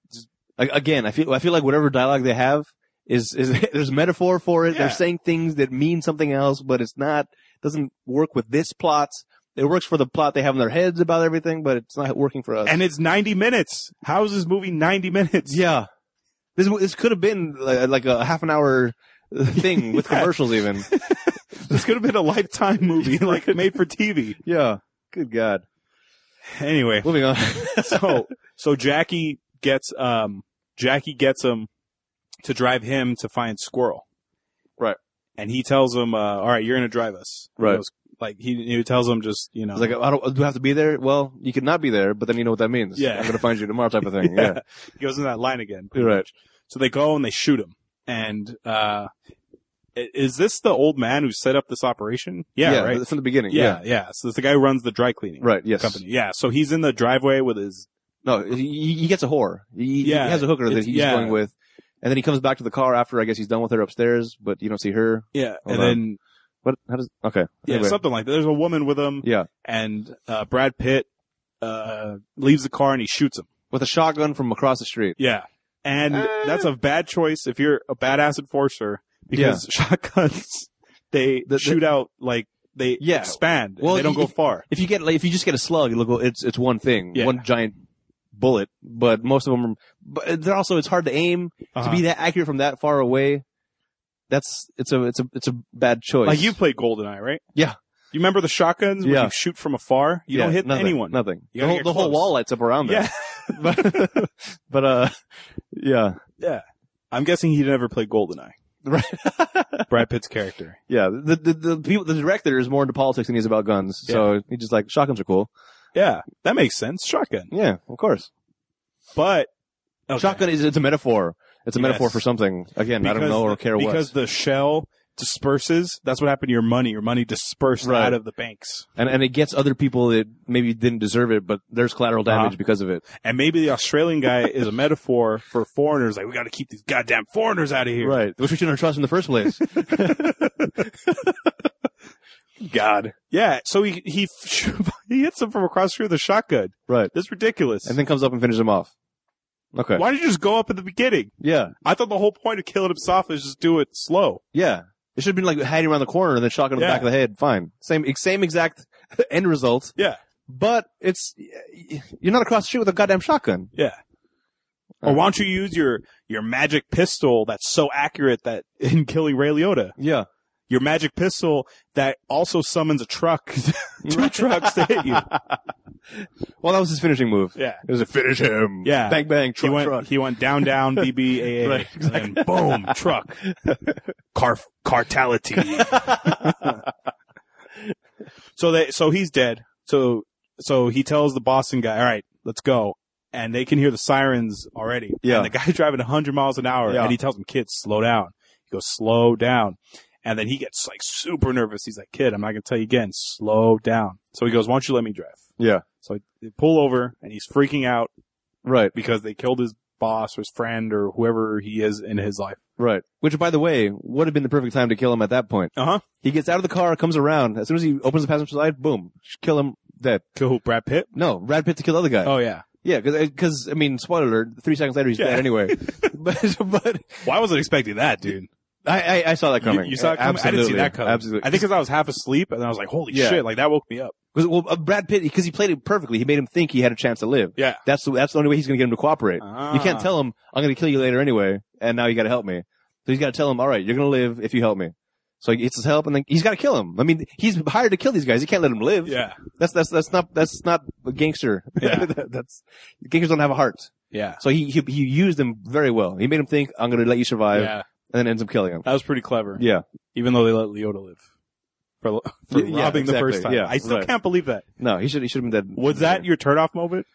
A- Again, I feel I feel like whatever dialogue they have is is there's metaphor for it. Yeah. They're saying things that mean something else, but it's not doesn't work with this plot. It works for the plot they have in their heads about everything, but it's not working for us. And it's ninety minutes. How is this movie ninety minutes? yeah, this this could have been like, like a half an hour thing with Yeah. commercials even. This could have been a Lifetime movie, like made for T V. Yeah. Good God. Anyway, Moving on. so so Jackie gets um Jackie gets him to drive him to find Squirrel. Right. And he tells him, uh, "All right, you're gonna drive us." He Right. goes, like he he tells him just you know It's like, I don't, do I have to be there? Well, you could not be there, but then you know what that means. Yeah. I'm going to find you tomorrow type of thing. Yeah. He goes in that line again. You're right. So they go and they shoot him. And uh i- is this the old man who set up this operation? Yeah, right. That's in the beginning. Yeah, yeah. So it's the guy who runs the dry cleaning Right. Yes. company. Yeah. So he's in the driveway with his No, he, he gets a whore. He, Yeah, he has a hooker that it's- he's yeah. going with. And then he comes back to the car after, I guess he's done with her upstairs, but you don't see her. yeah, Hold and on. then What? How does, okay. yeah, Anyway. something like that. There's a woman with him. Yeah. And uh Brad Pitt uh leaves the car and he shoots him. With a shotgun from across the street. Yeah. And Uh. that's a bad choice if you're a badass enforcer because shotguns they The- the- shoot out like they Yeah. expand. Well, Well, they don't y- go far. If you get, like, if you just get a slug, you look, it's, it's one thing. Yeah. One giant bullet. But most of them are, but they're also, it's hard to aim. Uh-huh. To be that accurate from that far away. That's, it's a, it's a, it's a bad choice. Like you played GoldenEye, right? Yeah. You remember the shotguns where Yeah. you shoot from afar? You Yeah, don't hit nothing, anyone. Nothing. You The gotta whole, get the whole close. wall lights up around there. Yeah. but, but, uh, yeah. Yeah. I'm guessing he never played GoldenEye. Right. Brad Pitt's character. Yeah, the, the the people, the director is more into politics than he's about guns. So he just like shotguns are cool. Yeah. That makes sense. Shotgun. Yeah, of course. But okay. Shotgun is it's a metaphor. It's a Yes. metaphor for something. Again, I don't know or care because what. the shell disperses, that's what happened to your money. Your money dispersed Right. out of the banks. And and it gets other people that maybe didn't deserve it, but there's collateral damage Uh-huh. because of it. And maybe the Australian guy is a metaphor for foreigners. Like, we got to keep these goddamn foreigners out of here. Right. Which we shouldn't trust in the first place. God. Yeah. So he he he hits him from across the street with a shotgun. Right. That's ridiculous. And then comes up and finishes him off. Okay. Why did you just go up at the beginning? Yeah. I thought the whole point of killing him soft is just do it slow. Yeah. It should have been like hiding around the corner and then shotgun in the Yeah. back of the head. Fine. Same same exact end result. Yeah. But it's you're not across the street with a goddamn shotgun. Yeah. Or why don't you use your your magic pistol that's so accurate that in killing Ray Liotta? Yeah. Your magic pistol that also summons a truck, two trucks to hit you. Well, that was his finishing move. Yeah. It was a finish him. Yeah. Bang bang. Truck he went truck. he went down down B B A A Right, and then boom truck car cartality. So they so he's dead. So so he tells the Boston guy, "All right, let's go." And they can hear the sirens already. Yeah. And the guy's driving one hundred miles an hour, Yeah. and he tells him, "Kid, slow down." He goes, "Slow down." And then he gets like super nervous. He's like, "Kid, I'm not gonna tell you again. Slow down." So he goes, "Why don't you let me drive?" Yeah. So they pull over, and he's freaking out Right. because they killed his boss or his friend or whoever he is in his life. Right. Which, by the way, would have been the perfect time to kill him at that point. Uh huh. He gets out of the car, comes around. As soon as he opens the passenger side, boom, kill him dead. Kill who? Brad Pitt? No, Brad Pitt to kill the other guy. Oh yeah. Yeah, because, I mean, spoiler alert, three seconds later he's Yeah. dead anyway. but, but Well, I wasn't expecting that, dude. I, I, I saw that coming. You, you saw it coming? I didn't see that coming. Absolutely. I think because I was half asleep, and then I was like, "Holy Yeah. shit!" Like that woke me up. Because, well, uh, Brad Pitt, because he played it perfectly, he made him think he had a chance to live. Yeah. That's the, that's the only way he's going to get him to cooperate. Ah. You can't tell him, I'm going to kill you later anyway, and now you got to help me. So he's got to tell him, all right, you're going to live if you help me. So he gets his help, and then he's got to kill him. I mean, he's hired to kill these guys. He can't let them live. Yeah. That's that's that's not that's not a gangster. Yeah. That's gangsters don't have a heart. Yeah. So he, he he used them very well. He made him think, I'm going to let you survive, Yeah. and then ends up killing him. That was pretty clever. Yeah. Even though they let Leota live for, for Yeah, robbing exactly. the first time. Yeah, I still right. can't believe that. No, he should he should have been dead. Was that your turnoff moment?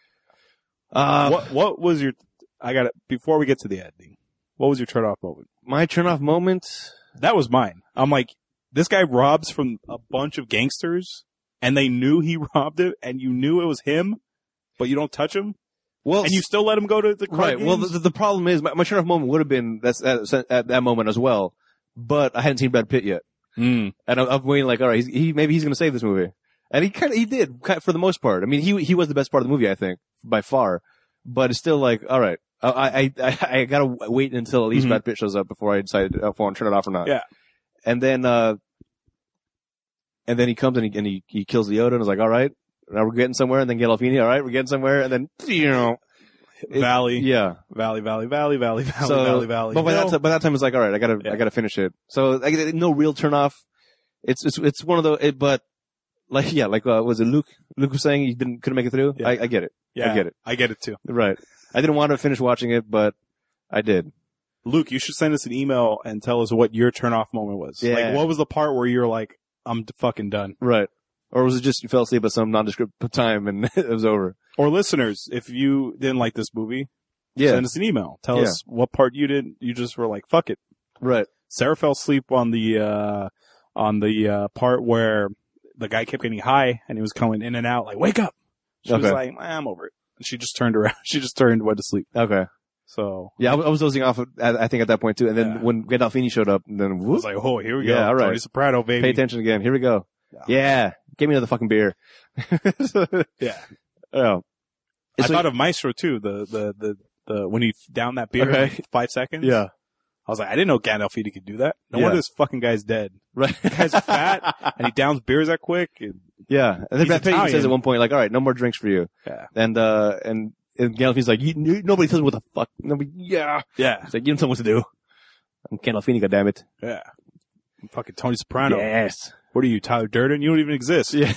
Uh, what What was your? I got it. Before we get to the ending, what was your turnoff moment? my turnoff moment? That was mine. I'm like, this guy robs from a bunch of gangsters, and they knew he robbed it, and you knew it was him, but you don't touch him, Well, and you still let him go to the card right. Well, games? the, the problem is my, my turnoff moment would have been that's at, at that moment as well, but I hadn't seen Brad Pitt yet, Mm. and I'm, I'm waiting like, all right, he's, he maybe he's going to save this movie, and he kind of he did kind of, for the most part. I mean, he he was the best part of the movie, I think, by far, but it's still like, all right. I I I, I gotta wait until at least Mhm. Brad Pitt shows up before I decide if I want to turn it off or not. Yeah. And then, uh, and then he comes and he, and he, he kills Leota and I was like, all right, now we're getting somewhere. And then Gandolfini, all right, we're getting somewhere. And then, you know, it- Valley, yeah. Valley, Valley, Valley, Valley, Valley, So, Valley, Valley. But by No. that time, by that time, it's like, all right, I gotta, Yeah. I gotta finish it. So I get no real turn off. It's, it's, it's one of the, it, but like, yeah, like, uh, was it Luke? Luke was saying he didn't, couldn't make it through? Yeah. I, I get it. yeah, I get it. I get it too. Right. I didn't want to finish watching it, but I did. Luke, you should send us an email and tell us what your turn off moment was. Yeah. Like, what was the part where you're like, I'm d- fucking done? Right. Or was it just you fell asleep at some nondescript time and it was over? Or listeners, if you didn't like this movie, Yeah. send us an email. Tell Yeah. us what part you didn't, you just were like, fuck it. Right. Sarah fell asleep on the, uh, on the, uh, part where the guy kept getting high and he was coming in and out, like, wake up. She was Okay. like, I'm over it. And she just turned around. She just turned, went to sleep. Okay. So Yeah, I was I was dozing off, at, I think, at that point too. And then Yeah. when Gandolfini showed up, then I whoop, was like, oh, here we go. Yeah, all right. Tony Soprano, baby. pay attention again. Here we go. Yeah. Yeah. Give me another fucking beer. Yeah. Oh. I So- thought of Maestro too. The, the, the, the, when he downed that beer Okay. in like five seconds. Yeah. I was like, I didn't know Gandolfini could do that. No Yeah. wonder this fucking guy's dead. Right. The guy's fat and he downs beers that quick. And, Yeah. And then He's Brad Pitt even says Italian. at one point, like, all right, no more drinks for you. yeah. And, uh, and, and Gandolfini's like, you, you, nobody tells me what the fuck. Nobody, yeah. Yeah. He's like, you don't tell me what to do. I'm Gandolfini, goddammit. Yeah. I'm fucking Tony Soprano. Yes. What are you, Tyler Durden? You don't even exist. Yeah.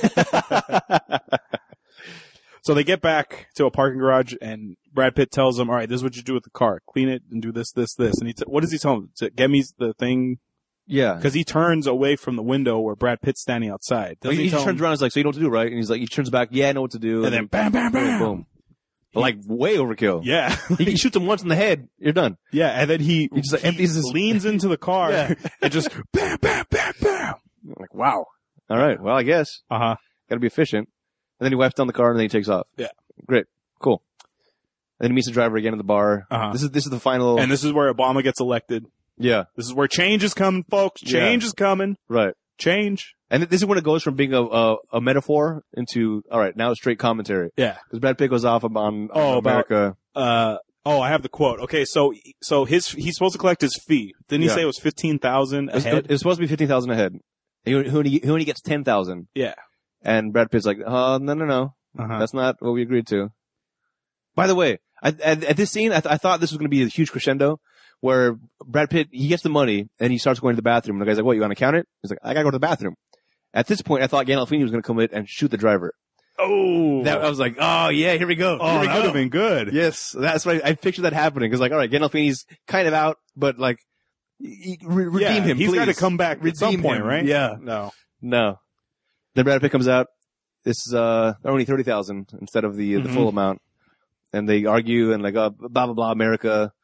So they get back to a parking garage and Brad Pitt tells them, all right, this is what you do with the car. Clean it and do this, this, this. And he, t- what does he tell him? To get me the thing. Yeah. Cause he turns away from the window where Brad Pitt's standing outside. He, Doesn't he he just tell turns him- around and is like, so you know what to do, right? And he's like, he turns back, yeah, I know what to do. and then bam, bam, bam. boom. like way overkill. Yeah. He, he shoots him once in the head. You're done. Yeah, and then he, He just, like, he empties his- leans into the car Yeah. and just bam, bam, bam, bam. I'm like, wow. All right. Well, I guess. Uh huh. Got to be efficient. And then he wipes down the car and then he takes off. Yeah. Great. Cool. And then he meets the driver again in the bar. Uh-huh. This is this is the final. And this is where Obama gets elected. yeah. This is where change is coming, folks. Change Yeah. is coming. Right. Change. And this is when it goes from being a a, a metaphor into all right now it's straight commentary Yeah. because Brad Pitt goes off on, on Oh, about- America. Uh. Oh, I have the quote. Okay, so so his he's supposed to collect his fee. Didn't he Yeah. say it was fifteen thousand It was, ahead? it was supposed to be fifteen thousand ahead. He, he, only, he only gets ten thousand. Yeah. And Brad Pitt's like, oh no no no, Uh-huh. that's not what we agreed to. By the way, I, at, at this scene, I, th- I thought this was going to be a huge crescendo where Brad Pitt, he gets the money and he starts going to the bathroom. And the guy's like, what, you want to count it? He's like, I gotta go to the bathroom. At this point, I thought Gandolfini was going to come in and shoot the driver. Oh. That, I was like, oh yeah, here we go. oh, here we that go. would have been good. Yes, that's why I pictured that happening. Cause like, all right, Gandolfini's kind of out, but like, y- y- re- redeem Yeah, him, He's please. got to come back at some Redeem point, him. right? Yeah. No. No. Then Brad Pitt comes out. This is, uh, only thirty thousand instead of the, the Mhm. full amount. And they argue and like, uh, blah, blah, blah, America.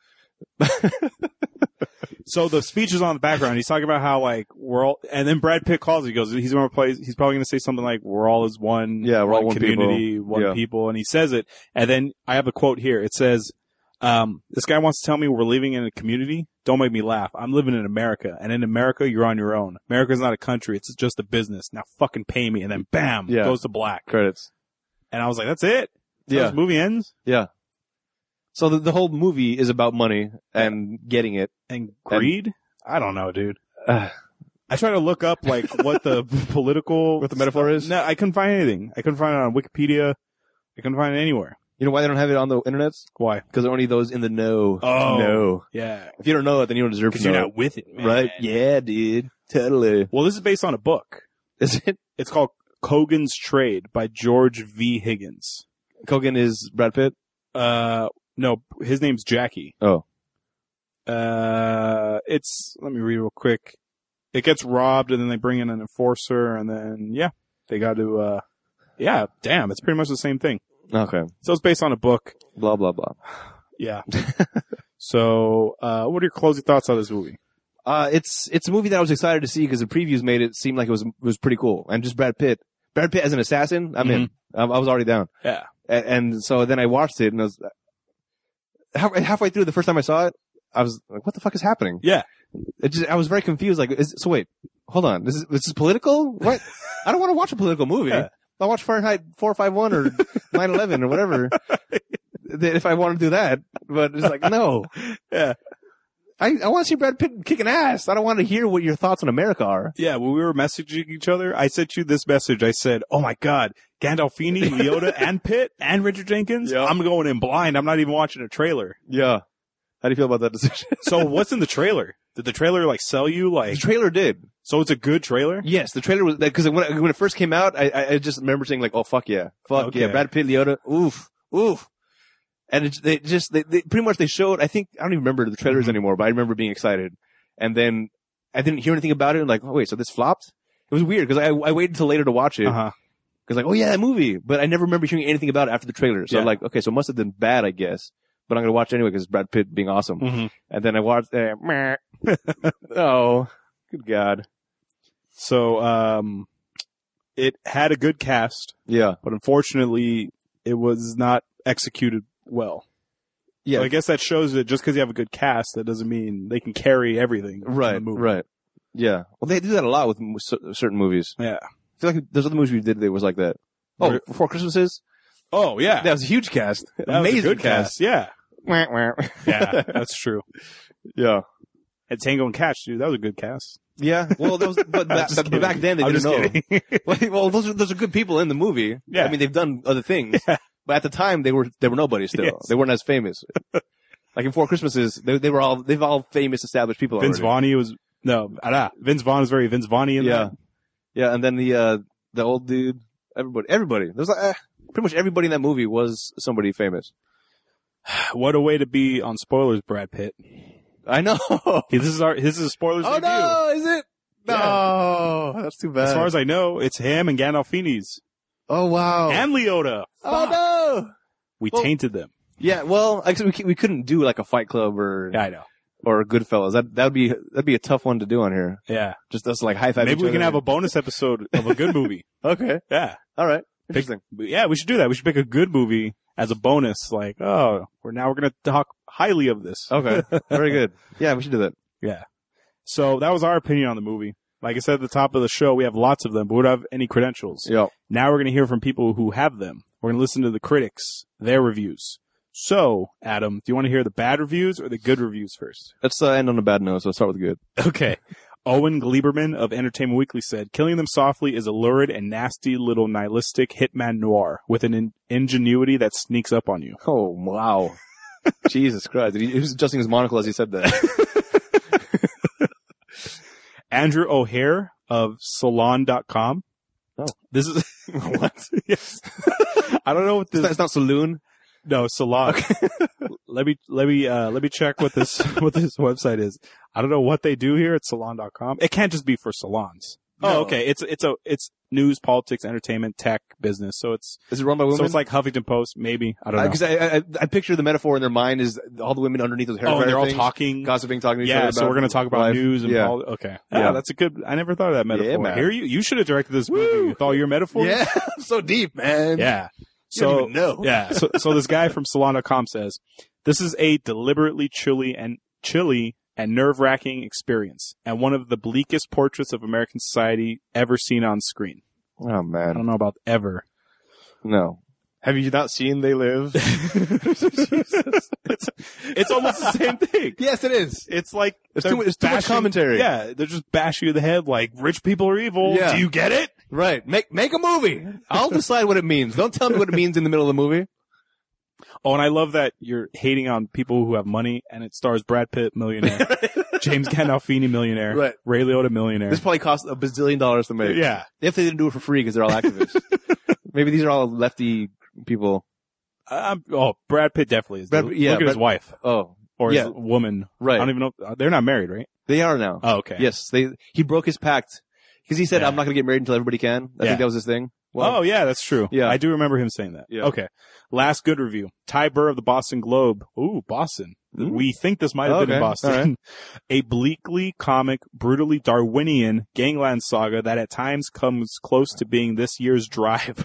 So the speech is on the background. He's talking about how like we're all, and then Brad Pitt calls. He goes, he's going to play. He's probably going to say something like, "We're all as one. Yeah, we're all one community, people." one Yeah. people." And he says it. And then I have a quote here. It says, um, "This guy wants to tell me we're living in a community. Don't make me laugh. I'm living in America, and in America, you're on your own. America's not a country. It's just a business. Now fucking pay me." And then bam, Yeah. goes to black. Credits. And I was like, "That's it. That's how Yeah. this movie ends." Yeah. So the, the whole movie is about money and getting it. And greed. I don't know, dude. Uh, I try to look up like what the political What the metaphor is? No, I couldn't find anything. I couldn't find it on Wikipedia. I couldn't find it anywhere. you know why they don't have it on the internet? Why? Because only those in the know. Oh. No. Yeah, If you don't know it, then you don't deserve to because know you're it. not with it, man. Right? Yeah, dude. Totally. Well, this is based on a book. Is it? It's called Kogan's Trade by George V. Higgins. Kogan is Brad Pitt? Uh, no, his name's Jackie. Oh. Uh, it's, let me read real quick. It gets robbed and then they bring in an enforcer and then, yeah, they got to, uh, yeah, damn, it's pretty much the same thing. Okay. So it's based on a book. Blah, blah, blah. Yeah. So, uh, what are your closing thoughts on this movie? Uh, it's, it's a movie that I was excited to see because the previews made it seem like it was, it was pretty cool. And just Brad Pitt. Brad Pitt as an assassin, I'm in. I, I was already down. Yeah. And, and so then I watched it and I was, half, halfway through the first time I saw it, I was like, what the fuck is happening? Yeah. It just, I was very confused. Like, is, so wait, hold on. This is, this is political? What? I don't want to watch a political movie. Yeah. I'll watch Fahrenheit four five one or nine eleven or whatever. If I want to do that. But it's like, no. Yeah. I, I want to see Brad Pitt kicking ass. I don't want to hear what your thoughts on America are. Yeah, when we were messaging each other, I sent you this message. I said, oh my God, Gandolfini, Liotta, and Pitt, and Richard Jenkins? Yeah. I'm going in blind. I'm not even watching a trailer. Yeah. How do you feel about that decision? So what's in the trailer? Did the trailer like sell you? The Like, trailer did. so it's a good trailer? Yes, the trailer was because when it, when it first came out, I, I I just remember saying like, "Oh fuck yeah, fuck Okay. yeah, Brad Pitt, Liotta, oof, oof," and it, they just they, they pretty much they showed. I think I don't even remember the trailers Mhm. anymore, but I remember being excited. And then I didn't hear anything about it. And like, oh wait, so this flopped? It was weird because I I waited until later to watch it because Uh-huh. like, oh yeah, that movie, but I never remember hearing anything about it after the trailer. So Yeah. I'm like, okay, so it must have been bad, I guess. But I'm gonna watch it anyway because Brad Pitt being awesome. Mm-hmm. And then I watched. Uh, meh. Oh, good God. So, um, it had a good cast, Yeah. but unfortunately it was not executed well. Yeah. So I guess that shows that just because you have a good cast, that doesn't mean they can carry everything. in Right, the movie. right. Yeah. Well, they do that a lot with m- cer- certain movies. Yeah. I feel like there's other movies we did that was like that. Oh, Re- Four Christmases? Oh, yeah. That was a huge cast. That was a Amazing good cast. cast. Yeah. yeah. Yeah, that's true. Yeah. And Tango and Cash, dude, that was a good cast. Yeah. Well, that was, but, back, just but kidding. back then they I'm didn't just know. kidding. Well, well, those are, those are good people in the movie. Yeah. I mean, they've done other things. Yeah. But at the time, they were, they were nobody still. Yes. They weren't as famous. Like in Four Christmases, they, they were all, they've all famous, established people Vince already. Vaughn was, no, ah, Vince Vaughn is very Vince Vaughn in Yeah. that. Yeah. And then the, uh, the old dude, everybody, everybody. There's like, eh, pretty much everybody in that movie was somebody famous. What a way to be on spoilers, Brad Pitt. I know. This is our, this is a spoilers Oh review. no, is it? No, that's too bad. As far as I know, it's him and Gandolfini's. oh wow. And Liotta. oh no. We Well- tainted them. Yeah, well, I guess we c- we couldn't do like a Fight Club or Yeah, I know. or a Goodfellas. That that would be that'd be a tough one to do on here. Yeah. Just us like high five. Maybe we can have a bonus episode of a good movie. okay. Yeah. All right. Pick, Interesting. yeah, we should do that. We should pick a good movie as a bonus. Like, oh, we're now we're gonna talk highly of this. Okay. Very good. Yeah, we should do that. Yeah. So that was our opinion on the movie. Like I said at the top of the show, we have lots of them, but we don't have any credentials. Yep. Now we're going to hear from people who have them. We're going to listen to the critics, their reviews. So, Adam, do you want to hear the bad reviews or the good reviews first? Let's uh, end on a bad note. So let's start with good. Okay. Owen Gleiberman of Entertainment Weekly said, Killing Them Softly is a lurid and nasty little nihilistic hitman noir with an in- ingenuity that sneaks up on you. Oh wow. Jesus Christ! He, he was adjusting his monocle as he said that. Andrew O'Hare of Salon dot com. Oh. This is what? Yes. I don't know what It's this not, it's not saloon. No, Salon. let me let me uh let me check what this what this website is. I don't know what they do here at Salon dot com. It can't just be for salons. No. Oh, okay. It's it's a it's news, politics, entertainment, tech, business. So it's Is it run by women? so it's like Huffington Post, maybe. I don't know. Because I, I, I, I picture the metaphor in their mind is all the women underneath those hair Oh, and they're all things, talking. gossiping, talking to each other. Yeah, about so we're gonna talk about life. news and yeah. all. Okay, yeah, Yeah. that's a good. I never thought of that metaphor. Yeah, man. Here you you should have directed this movie Woo! with all your metaphors. Yeah, so deep, man. Yeah. You don't So even know. yeah, so so this guy from Salon dot com says this is a deliberately chilly and chilly and nerve-wracking experience, and one of the bleakest portraits of American society ever seen on screen. Oh I man, don't know about ever. no. Have you not seen They Live? Jesus. It's, it's almost the same thing. Yes, it is. It's like It's they're too, it's too much bashing- commentary. Yeah, they're just bashing you in the head like rich people are evil. Yeah. Do you get it? Right. Make make a movie. I'll decide what it means. Don't tell me what it means in the middle of the movie. Oh, and I love that you're hating on people who have money, and it stars Brad Pitt, millionaire, James Gandolfini, millionaire, Right. Ray Liotta, millionaire. This probably cost a bazillion dollars to make. Yeah. If they didn't do it for free because they're all activists. Maybe these are all lefty people. Um, oh, Brad Pitt definitely is. Brad- Look yeah, at his Brad- wife Oh, or yeah. his woman. I right. don't even know. uh, They're not married, right? They are now. Oh, okay. Yes. They. He broke his pact because he said, Yeah. "I'm not going to get married until everybody can." I Yeah. think that was his thing. oh, yeah, that's true. Yeah. I do remember him saying that. Yeah. Okay. Last good review. Ty Burr of the Boston Globe. Ooh, Boston. Ooh. We think this might have been in Okay. Boston. All right. A bleakly comic, brutally Darwinian gangland saga that at times comes close to being this year's Drive.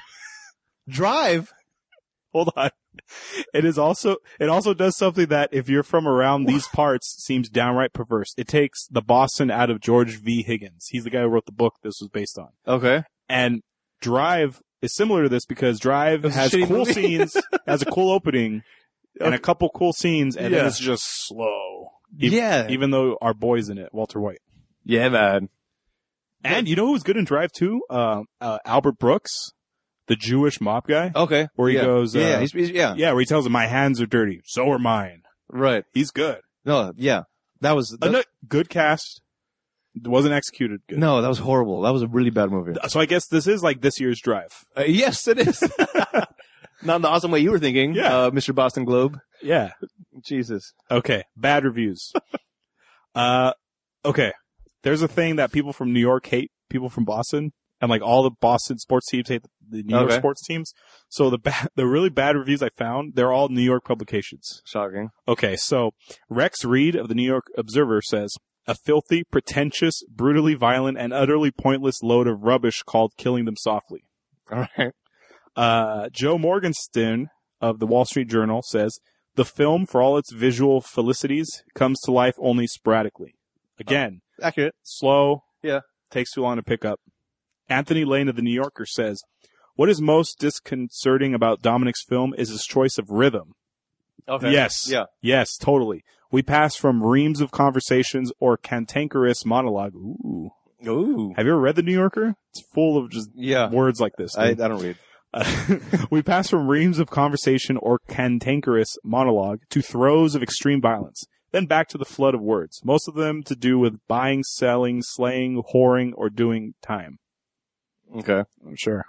Drive. Hold on. It is also, it also does something that if you're from around these parts seems downright perverse. It takes the Boston out of George V. Higgins. He's the guy who wrote the book this was based on. Okay. And Drive is similar to this because Drive It's a has shitty cool movie. scenes, has a cool opening and a couple cool scenes and then Yeah. it's just slow. Even, Yeah. Even though our boy's in it, Walter White. Yeah, man. And you know who was good in Drive too? Uh, uh, Albert Brooks, the Jewish mob guy. Okay. Where he yeah. goes, Yeah. uh, he's, he's, yeah. Yeah, where he tells him, my hands are dirty. So are mine. Right. He's good. No. Yeah. That was. That, Ano- good cast. It wasn't executed good. no, that was horrible. That was a really bad movie. So I guess this is like this year's Drive. Uh, yes, it is. Not in the awesome way you were thinking, Yeah. uh, Mister Boston Globe. Yeah. Jesus. Okay. Bad reviews. uh, okay. There's a thing that people from New York hate people from Boston, and like all the Boston sports teams hate the New York Okay. sports teams. So the bad, the really bad reviews I found, they're all New York publications. Shocking. Okay. So Rex Reed of the New York Observer says, a filthy, pretentious, brutally violent, and utterly pointless load of rubbish called Killing Them Softly. All right. Uh, Joe Morgenstern of the Wall Street Journal says, the film, for all its visual felicities, comes to life only sporadically. Again, Accurate. slow. Yeah. Takes too long to pick up. Anthony Lane of the New Yorker says, what is most disconcerting about Dominic's film is his choice of rhythm. Okay. Yes. Yeah. Yes, totally. We pass from reams of conversations or cantankerous monologue. Ooh. Ooh. Have you ever read The New Yorker? It's full of just Yeah. words like this. I, I dude. don't read. Uh, we pass from reams of conversation or cantankerous monologue to throes of extreme violence, then back to the flood of words, most of them to do with buying, selling, slaying, whoring, or doing time. Okay. I'm sure.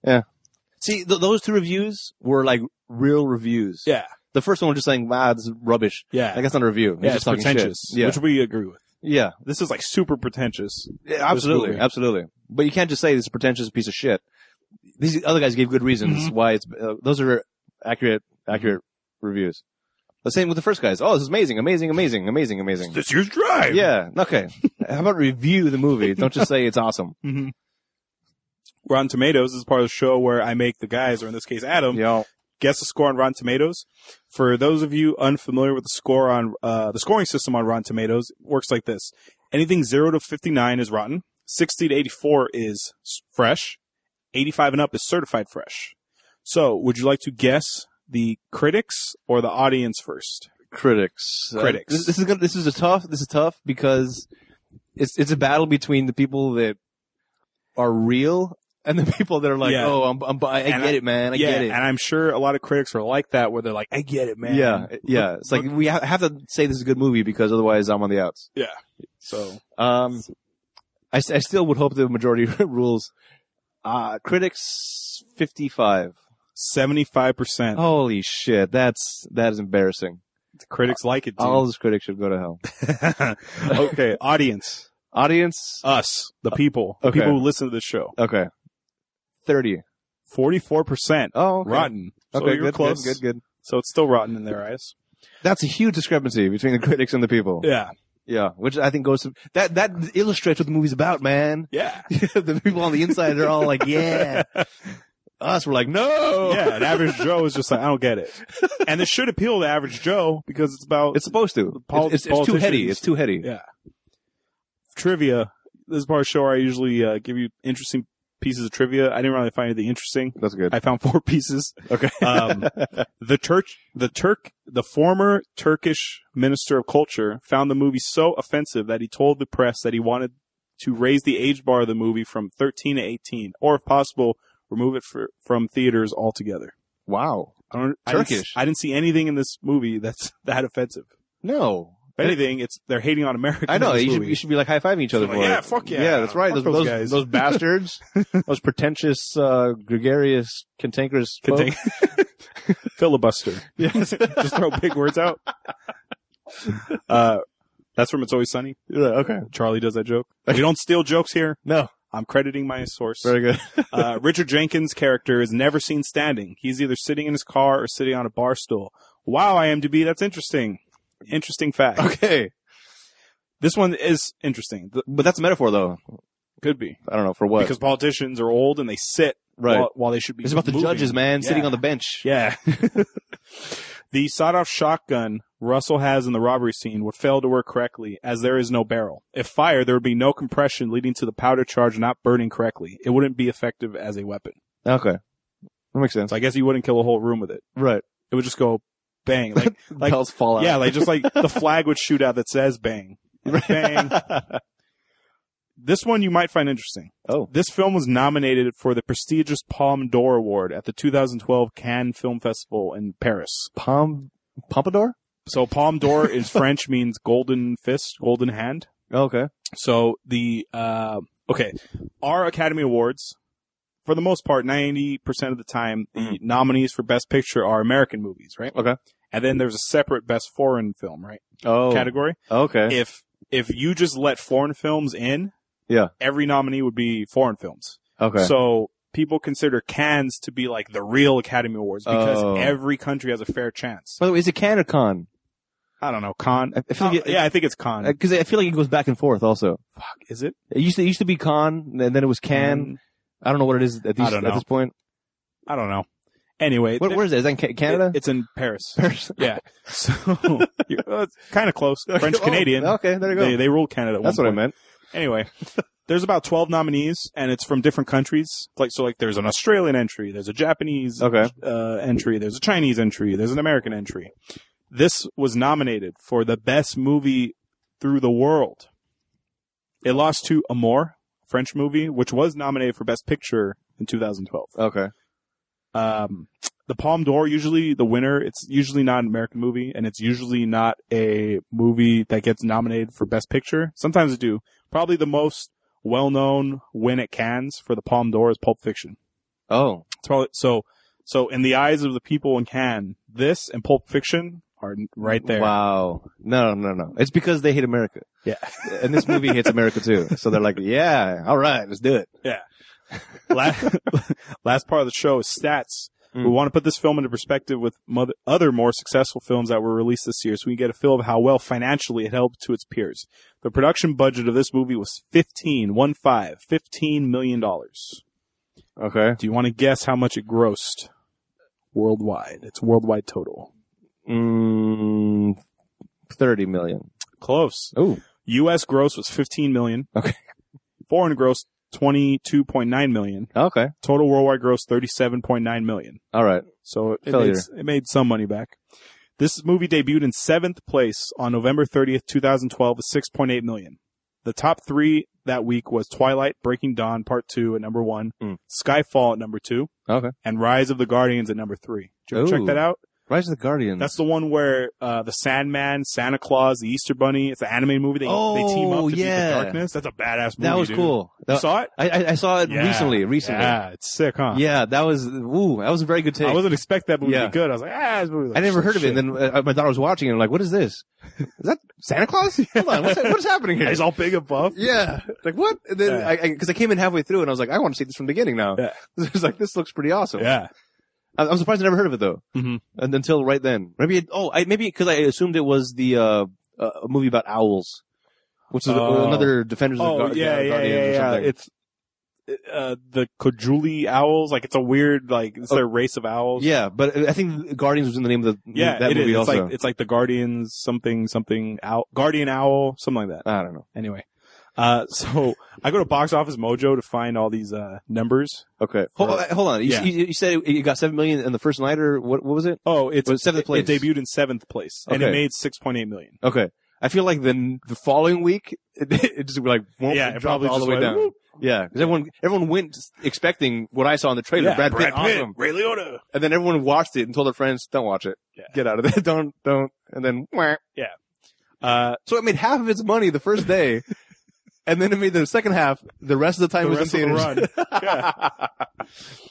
See, th- those two reviews were like real reviews. Yeah. The first one was just saying, wow, this is rubbish. Yeah. Like, that's not a review. He's yeah, just it's talking pretentious, shit. Yeah. which we agree with. yeah. This is like super pretentious. Yeah, absolutely. movie. Absolutely. But you can't just say this is a pretentious piece of shit. These other guys gave good reasons Mhm. why it's, uh, those are accurate accurate reviews. The same with the first guys. Oh, this is amazing, amazing, amazing, amazing, amazing. This year's Drive. Yeah. Okay. How about review the movie? Don't just say it's awesome. Mm-hmm. Rotten Tomatoes is part of the show where I make the guys, or in this case Adam, Yo. guess the score on Rotten Tomatoes. For those of you unfamiliar with the score on uh, the scoring system on Rotten Tomatoes, it works like this: anything zero to fifty-nine is rotten, sixty to eighty-four is fresh, eighty-five and up is certified fresh. So, would you like to guess the critics or the audience first? Critics. Critics. Uh, this, this is gonna, this is a tough. This is tough because it's it's a battle between the people that are real and the people that are like, Yeah. oh, I'm, I'm, I And get I- it, man. I yeah, get it. and I'm sure a lot of critics are like that, where they're like, "I get it, man." Yeah, yeah. It's like we ha- have to say this is a good movie because otherwise I'm on the outs. yeah. So, Um, I, s- I still would hope the majority rules. Uh, critics fifty-five. seventy-five percent. Holy shit, that's that is embarrassing. The critics like it, dude. All those critics should go to hell. Okay, audience. Audience, Us, the people. The okay. people who listen to the show. okay, thirty. forty-four percent Oh, okay. rotten. So Okay, you're good, close. good, good, good. So it's still rotten in their eyes. That's a huge discrepancy between the critics and the people. Yeah. Yeah, which I think goes to that. That illustrates what the movie's about, man. Yeah. The people on the inside are all like, "Yeah." Us, we're like, "No." Yeah, an average Joe is just like, I don't get it. And this should appeal to average Joe because it's about It's supposed to. Pol- it's, it's, it's too heady. politicians. It's too heady. yeah. Trivia. This is part of the show where I usually uh, give you interesting pieces of trivia. I didn't really find anything interesting. That's good. I found four pieces. Okay. Um, the Turk, the Turk, the former Turkish minister of culture found the movie so offensive that he told the press that he wanted to raise the age bar of the movie from thirteen to eighteen, or if possible, remove it for, from theaters altogether. Wow. I don't, I didn't, Turkish. I didn't see anything in this movie that's that offensive. No. If anything, it's they're hating on America. I know. in this You should, movie. you should be like high fiving each other Like, for yeah, it. fuck yeah. Yeah, that's right. Fuck Those, those those, guys. those bastards, those pretentious, uh, gregarious, cantankerous. Could folk. take- filibuster. Yes. Just throw big words out. Uh, that's from It's Always Sunny. Yeah, okay. Charlie does that joke. We don't steal jokes here. No. I'm crediting my source. Very good. uh, Richard Jenkins' character is never seen standing. He's either sitting in his car or sitting on a bar stool. Wow, IMDb, that's interesting. Interesting fact. Okay. This one is interesting. The- But that's a metaphor, though. Could be. I don't know for what. Because politicians are old and they sit Right. while, while they should be It's about the moving. judges, man, sitting Yeah. on the bench. Yeah. The sawed-off shotgun Russell has in the robbery scene would fail to work correctly, as there is no barrel. If fired, there would be no compression, leading to the powder charge not burning correctly. It wouldn't be effective as a weapon. Okay. That makes sense. So I guess you wouldn't kill a whole room with it. Right. It would just go bang. Like, like Bells fall out. yeah, like just like the flag would shoot out that says bang. And bang. This one you might find interesting. Oh. This film was nominated for the prestigious Palme d'Or Award at the two thousand twelve Cannes Film Festival in Paris. Pom, Pompadour? So Palme d'Or in French means golden fist, golden hand. Okay. So the, uh, okay, our Academy Awards, for the most part, ninety percent of the time, the Mhm. nominees for Best Picture are American movies, right? Okay. And then there's a separate Best Foreign Film, right? Oh. Category. Okay. If, if you just let foreign films in, Yeah. every nominee would be foreign films. Okay. So people consider Cannes to be like the real Academy Awards because Oh. every country has a fair chance. By the way, is it Can or Con? I don't know, Con. I- I feel Oh, like it- yeah, I think it's Con. Because I feel like it goes back and forth also. Fuck, is it? It used to, it used to be Con, and then it was Can. Um, I don't know what it is at, these, I don't at know. this point. I don't know. Anyway, Where, where is it? Is that in Ca- Canada? It- it's in Paris. Paris? Yeah. So you're, well, it's kind of close. French Oh, Canadian. okay, there you go. They they ruled Canada. At That's one what I point. meant. Anyway, there's about twelve nominees, and it's from different countries. Like so, like there's an Australian entry, there's a Japanese Okay. uh, entry, there's a Chinese entry, there's an American entry. This was nominated for the best movie through the world. It lost to Amour, French movie, which was nominated for Best Picture in two thousand twelve. Okay. Um, the Palme d'Or, usually the winner, it's usually not an American movie, and it's usually not a movie that gets nominated for Best Picture. Sometimes it do. Probably the most well-known win at Cannes for the Palme d'Or is Pulp Fiction. Oh. It's probably, so, so in the eyes of the people in Cannes, this and Pulp Fiction are right there. Wow. No, no, no. It's because they hate America. Yeah. And this movie hates America too. So they're like, yeah, all right, let's do it. Yeah. last, last part of the show is stats. We Mm. want to put this film into perspective with mother, other more successful films that were released this year so we can get a feel of how well financially it held to its peers. The production budget of this movie was fifteen, one five, fifteen million dollars. Okay. Do you want to guess how much it grossed worldwide? It's worldwide total. Mm, thirty million. Close. Ooh. U S gross was fifteen million. Okay. Foreign gross twenty-two point nine million. Okay. Total worldwide gross thirty-seven point nine million. All right. So it Failure. made, it made some money back. This movie debuted in seventh place on November thirtieth, twenty twelve with six point eight million. The top three that week was Twilight, Breaking Dawn Part two at number one, Mm. Skyfall at number two, Okay. and Rise of the Guardians at number three. Did you ever check Ooh. that out? Rise of the Guardians. That's the one where uh, the Sandman, Santa Claus, the Easter Bunny, it's an anime movie. They, Oh, they team up to yeah. beat the darkness. That's a badass movie, that was dude. cool. You That- saw it? I, I I saw it Yeah. recently. Recently. Yeah, it's sick, huh? Yeah, that was ooh, that was a very good take. I wasn't expecting that movie to Yeah. be good. I was like, ah, this movie looks I never like heard of it. shit. And then uh, my daughter was watching it. And I'm like, what is this? Is that Santa Claus? Hold on, what's, what's happening here? He's all big and buff. Yeah, like what? And then Yeah. I, I, cause I came in halfway through and I was like, I want to see this from the beginning now. Yeah. It was like, this looks pretty awesome. Yeah. I, I'm surprised I never heard of it though. Mm-hmm. And until right then, maybe it, oh, I maybe because I assumed it was the uh, uh, a movie about owls, which is Oh. another Defenders of the Oh, Guard- yeah, yeah, Guardians yeah, or yeah. something. It's uh, the Kojuli owls. Like, it's a weird, like, it's Oh. their race of owls. Yeah, but I think Guardians was in the name of the Yeah, that it is. movie It's also. like, it's like the Guardians something, something, owl, Guardian Owl, something like that. I don't know. Anyway. Uh, so I go to Box Office Mojo to find all these, uh, numbers. Okay, hold, For- hold on. You, yeah. you, you said it got seven million in the first night, or what? What was it? Oh, it's Was it seventh it- place? It debuted in seventh place and it Okay. made six point eight million. Okay, I feel like the the following week it, it just like won't Yeah, it drop probably all the just way went, down. whoop. Yeah, because everyone everyone went expecting what I saw in the trailer. Yeah, Brad Pitt, Brad Pitt, awesome. Ray Liotta. And then everyone watched it and told their friends, "Don't watch it. Yeah. Get out of there. don't don't." And then, wah. Uh, So it made half of its money the first day, and then it made the second half. The rest of the time the it was rest in of theaters. the run. Yeah.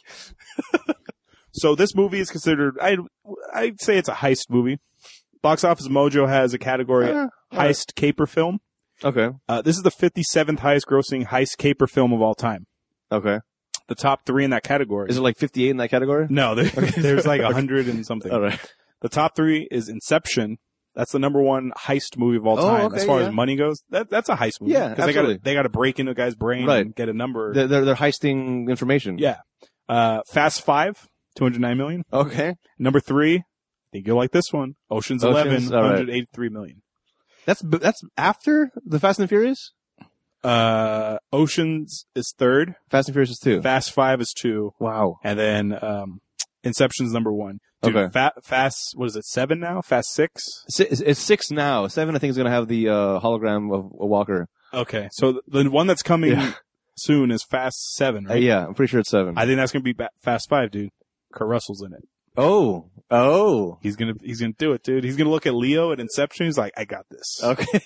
So this movie is considered, I'd, I'd say it's a heist movie. Box Office Mojo has a category, Uh, heist caper film. Okay. Uh, this is the fifty-seventh highest grossing heist caper film of all time. Okay. The top three in that category. Is it like fifty-eight in that category? No, there, there's like a hundred and something. All right. The top three is Inception. That's the number one heist movie of all Oh, time. okay, as far yeah. as money goes, that, that's a heist movie. Yeah, Because they got absolutely. they got to break into a guy's brain Right. and get a number. They're, they're they're heisting information. yeah. Uh, Fast Five, two hundred nine million. Okay. Number three, I think you'll like this one. Ocean's, Ocean's, Eleven, all right. one hundred eighty-three million. That's that's after the Fast and the Furious. Uh, Ocean's is third. Fast and Furious is two. Fast Five is two. Wow. And then, um, Inception's number one. Dude, Okay. Fa- Fast, what is it, seven now? Fast Six? Si- It's, it's six now. Seven, I think, is going to have the uh, hologram of a Walker. Okay. So the the one that's coming Yeah. soon is Fast Seven, Uh, right? yeah, I'm pretty sure it's seven. I think that's going to be ba- Fast Five, dude. Kurt Russell's in it. oh, oh, He's gonna, he's gonna do it, dude. He's gonna look at Leo at Inception. He's like, I got this. okay.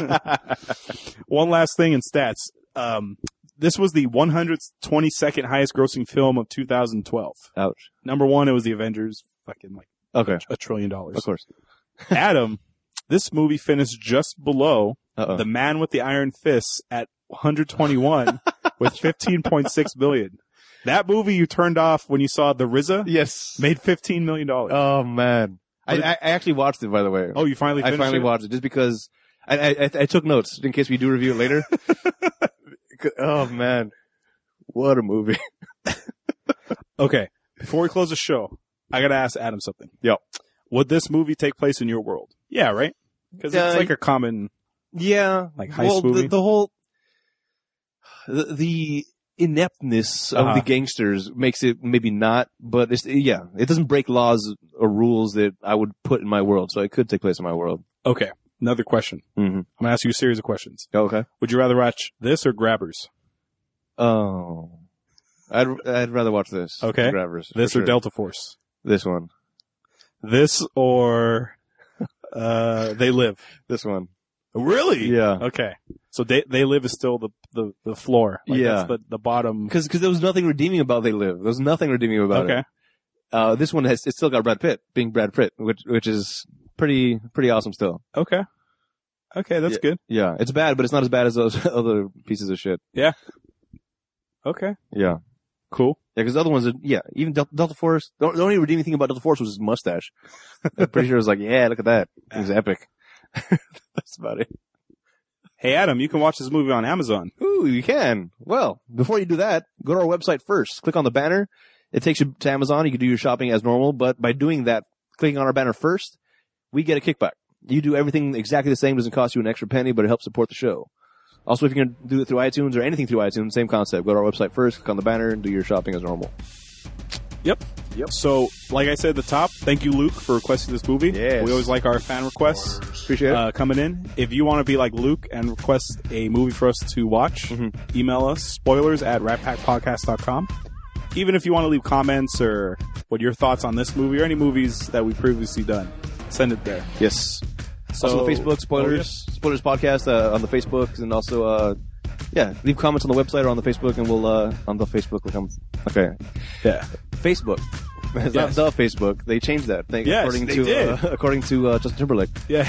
One last thing in stats. Um, this was the one hundred twenty-second highest grossing film of two thousand twelve. Ouch. Number one, it was The Avengers, fucking like Okay, a trillion dollars. of course. Adam, this movie finished just below Uh-oh. The Man with the Iron Fist at one hundred twenty-one with fifteen point six billion. That movie you turned off when you saw The R Z A Yes. made fifteen million dollars. Oh man, I, What I, I actually watched it, by the way. oh, you finally I finished finally it? watched it just because I, I I I took notes in case we do review it later. Oh man, what a movie! Okay. Before we close the show, I gotta ask Adam something. Yep. Would this movie take place in your world? Yeah, right? Because it's Uh, like a common, Yeah, like, heist well, movie. The, the whole the, the ineptness of Uh-huh. the gangsters makes it maybe not, but it's yeah, it doesn't break laws or rules that I would put in my world, so it could take place in my world. okay. Another question. Mm-hmm. I'm gonna ask you a series of questions. Okay. Would you rather watch this or Grabbers? Oh, I'd I'd rather watch this. Okay. Grabbers. for This or sure. Delta Force? This one. This or, uh, They Live? This one. Really? Yeah. Okay. So they they live is still the the, the floor. Like, Yeah. That's the the bottom. Because there was nothing redeeming about They Live. There was nothing redeeming about Okay. it. Uh, this one has it's still got Brad Pitt being Brad Pitt, which which is pretty pretty awesome still. Okay. Okay, that's Yeah. good. Yeah, it's bad, but it's not as bad as those other pieces of shit. Okay. Yeah. Cool. Yeah, because the other ones, are, yeah, even Delta, Delta Force. The only only redeeming thing about Delta Force was his mustache. I'm pretty sure it was like, yeah, look at that. It was epic. That's about it. Hey, Adam, you can watch this movie on Amazon. Ooh, you can. Well, before you do that, go to our website first. Click on the banner. It takes you to Amazon. You can do your shopping as normal, but by doing that, clicking on our banner first, we get a kickback. You do everything exactly the same. It doesn't cost you an extra penny, but it helps support the show. Also, if you're going to do it through iTunes or anything through iTunes, same concept. Go to our website first, click on the banner, and do your shopping as normal. Yep. Yep. So, like I said at the top, thank you, Luke, for requesting this movie. Yes. We always like our fan requests. Appreciate it. Uh, coming in. If you want to be like Luke and request a movie for us to watch, Mhm. email us, spoilers at rat pack podcast dot com. Even if you want to leave comments or what your thoughts on this movie or any movies that we've previously done, send it there. Yes. So, also, the Facebook, Spoilers, Oh, yes. Spoilers Podcast uh, on the Facebook, and also, uh, yeah, leave comments on the website or on the Facebook, and we'll, uh, on the Facebook, we'll come. Okay. Yeah. Facebook. It's Yes. not the Facebook. They changed that thing Yes, according they to did. Uh, according to uh, Justin Timberlake. Yeah.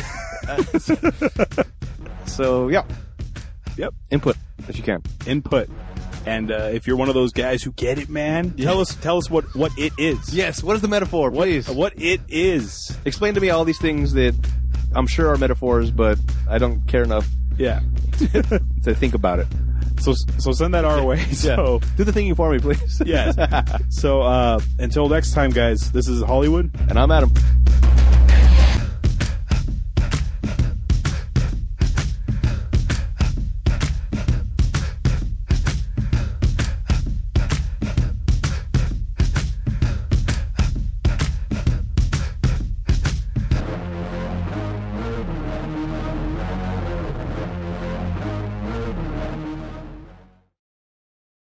So yeah, Yep. input if you can. Input. And uh, if you're one of those guys who get it, man, tell us tell us what, what it is. Yes. What is the metaphor, please? What it is. Explain to me all these things that I'm sure are metaphors, but I don't care enough Yeah. to think about it. So so send that our way. So do the thinking for me, please. yes. So uh, until next time, guys. This is Hollywood. And I'm Adam.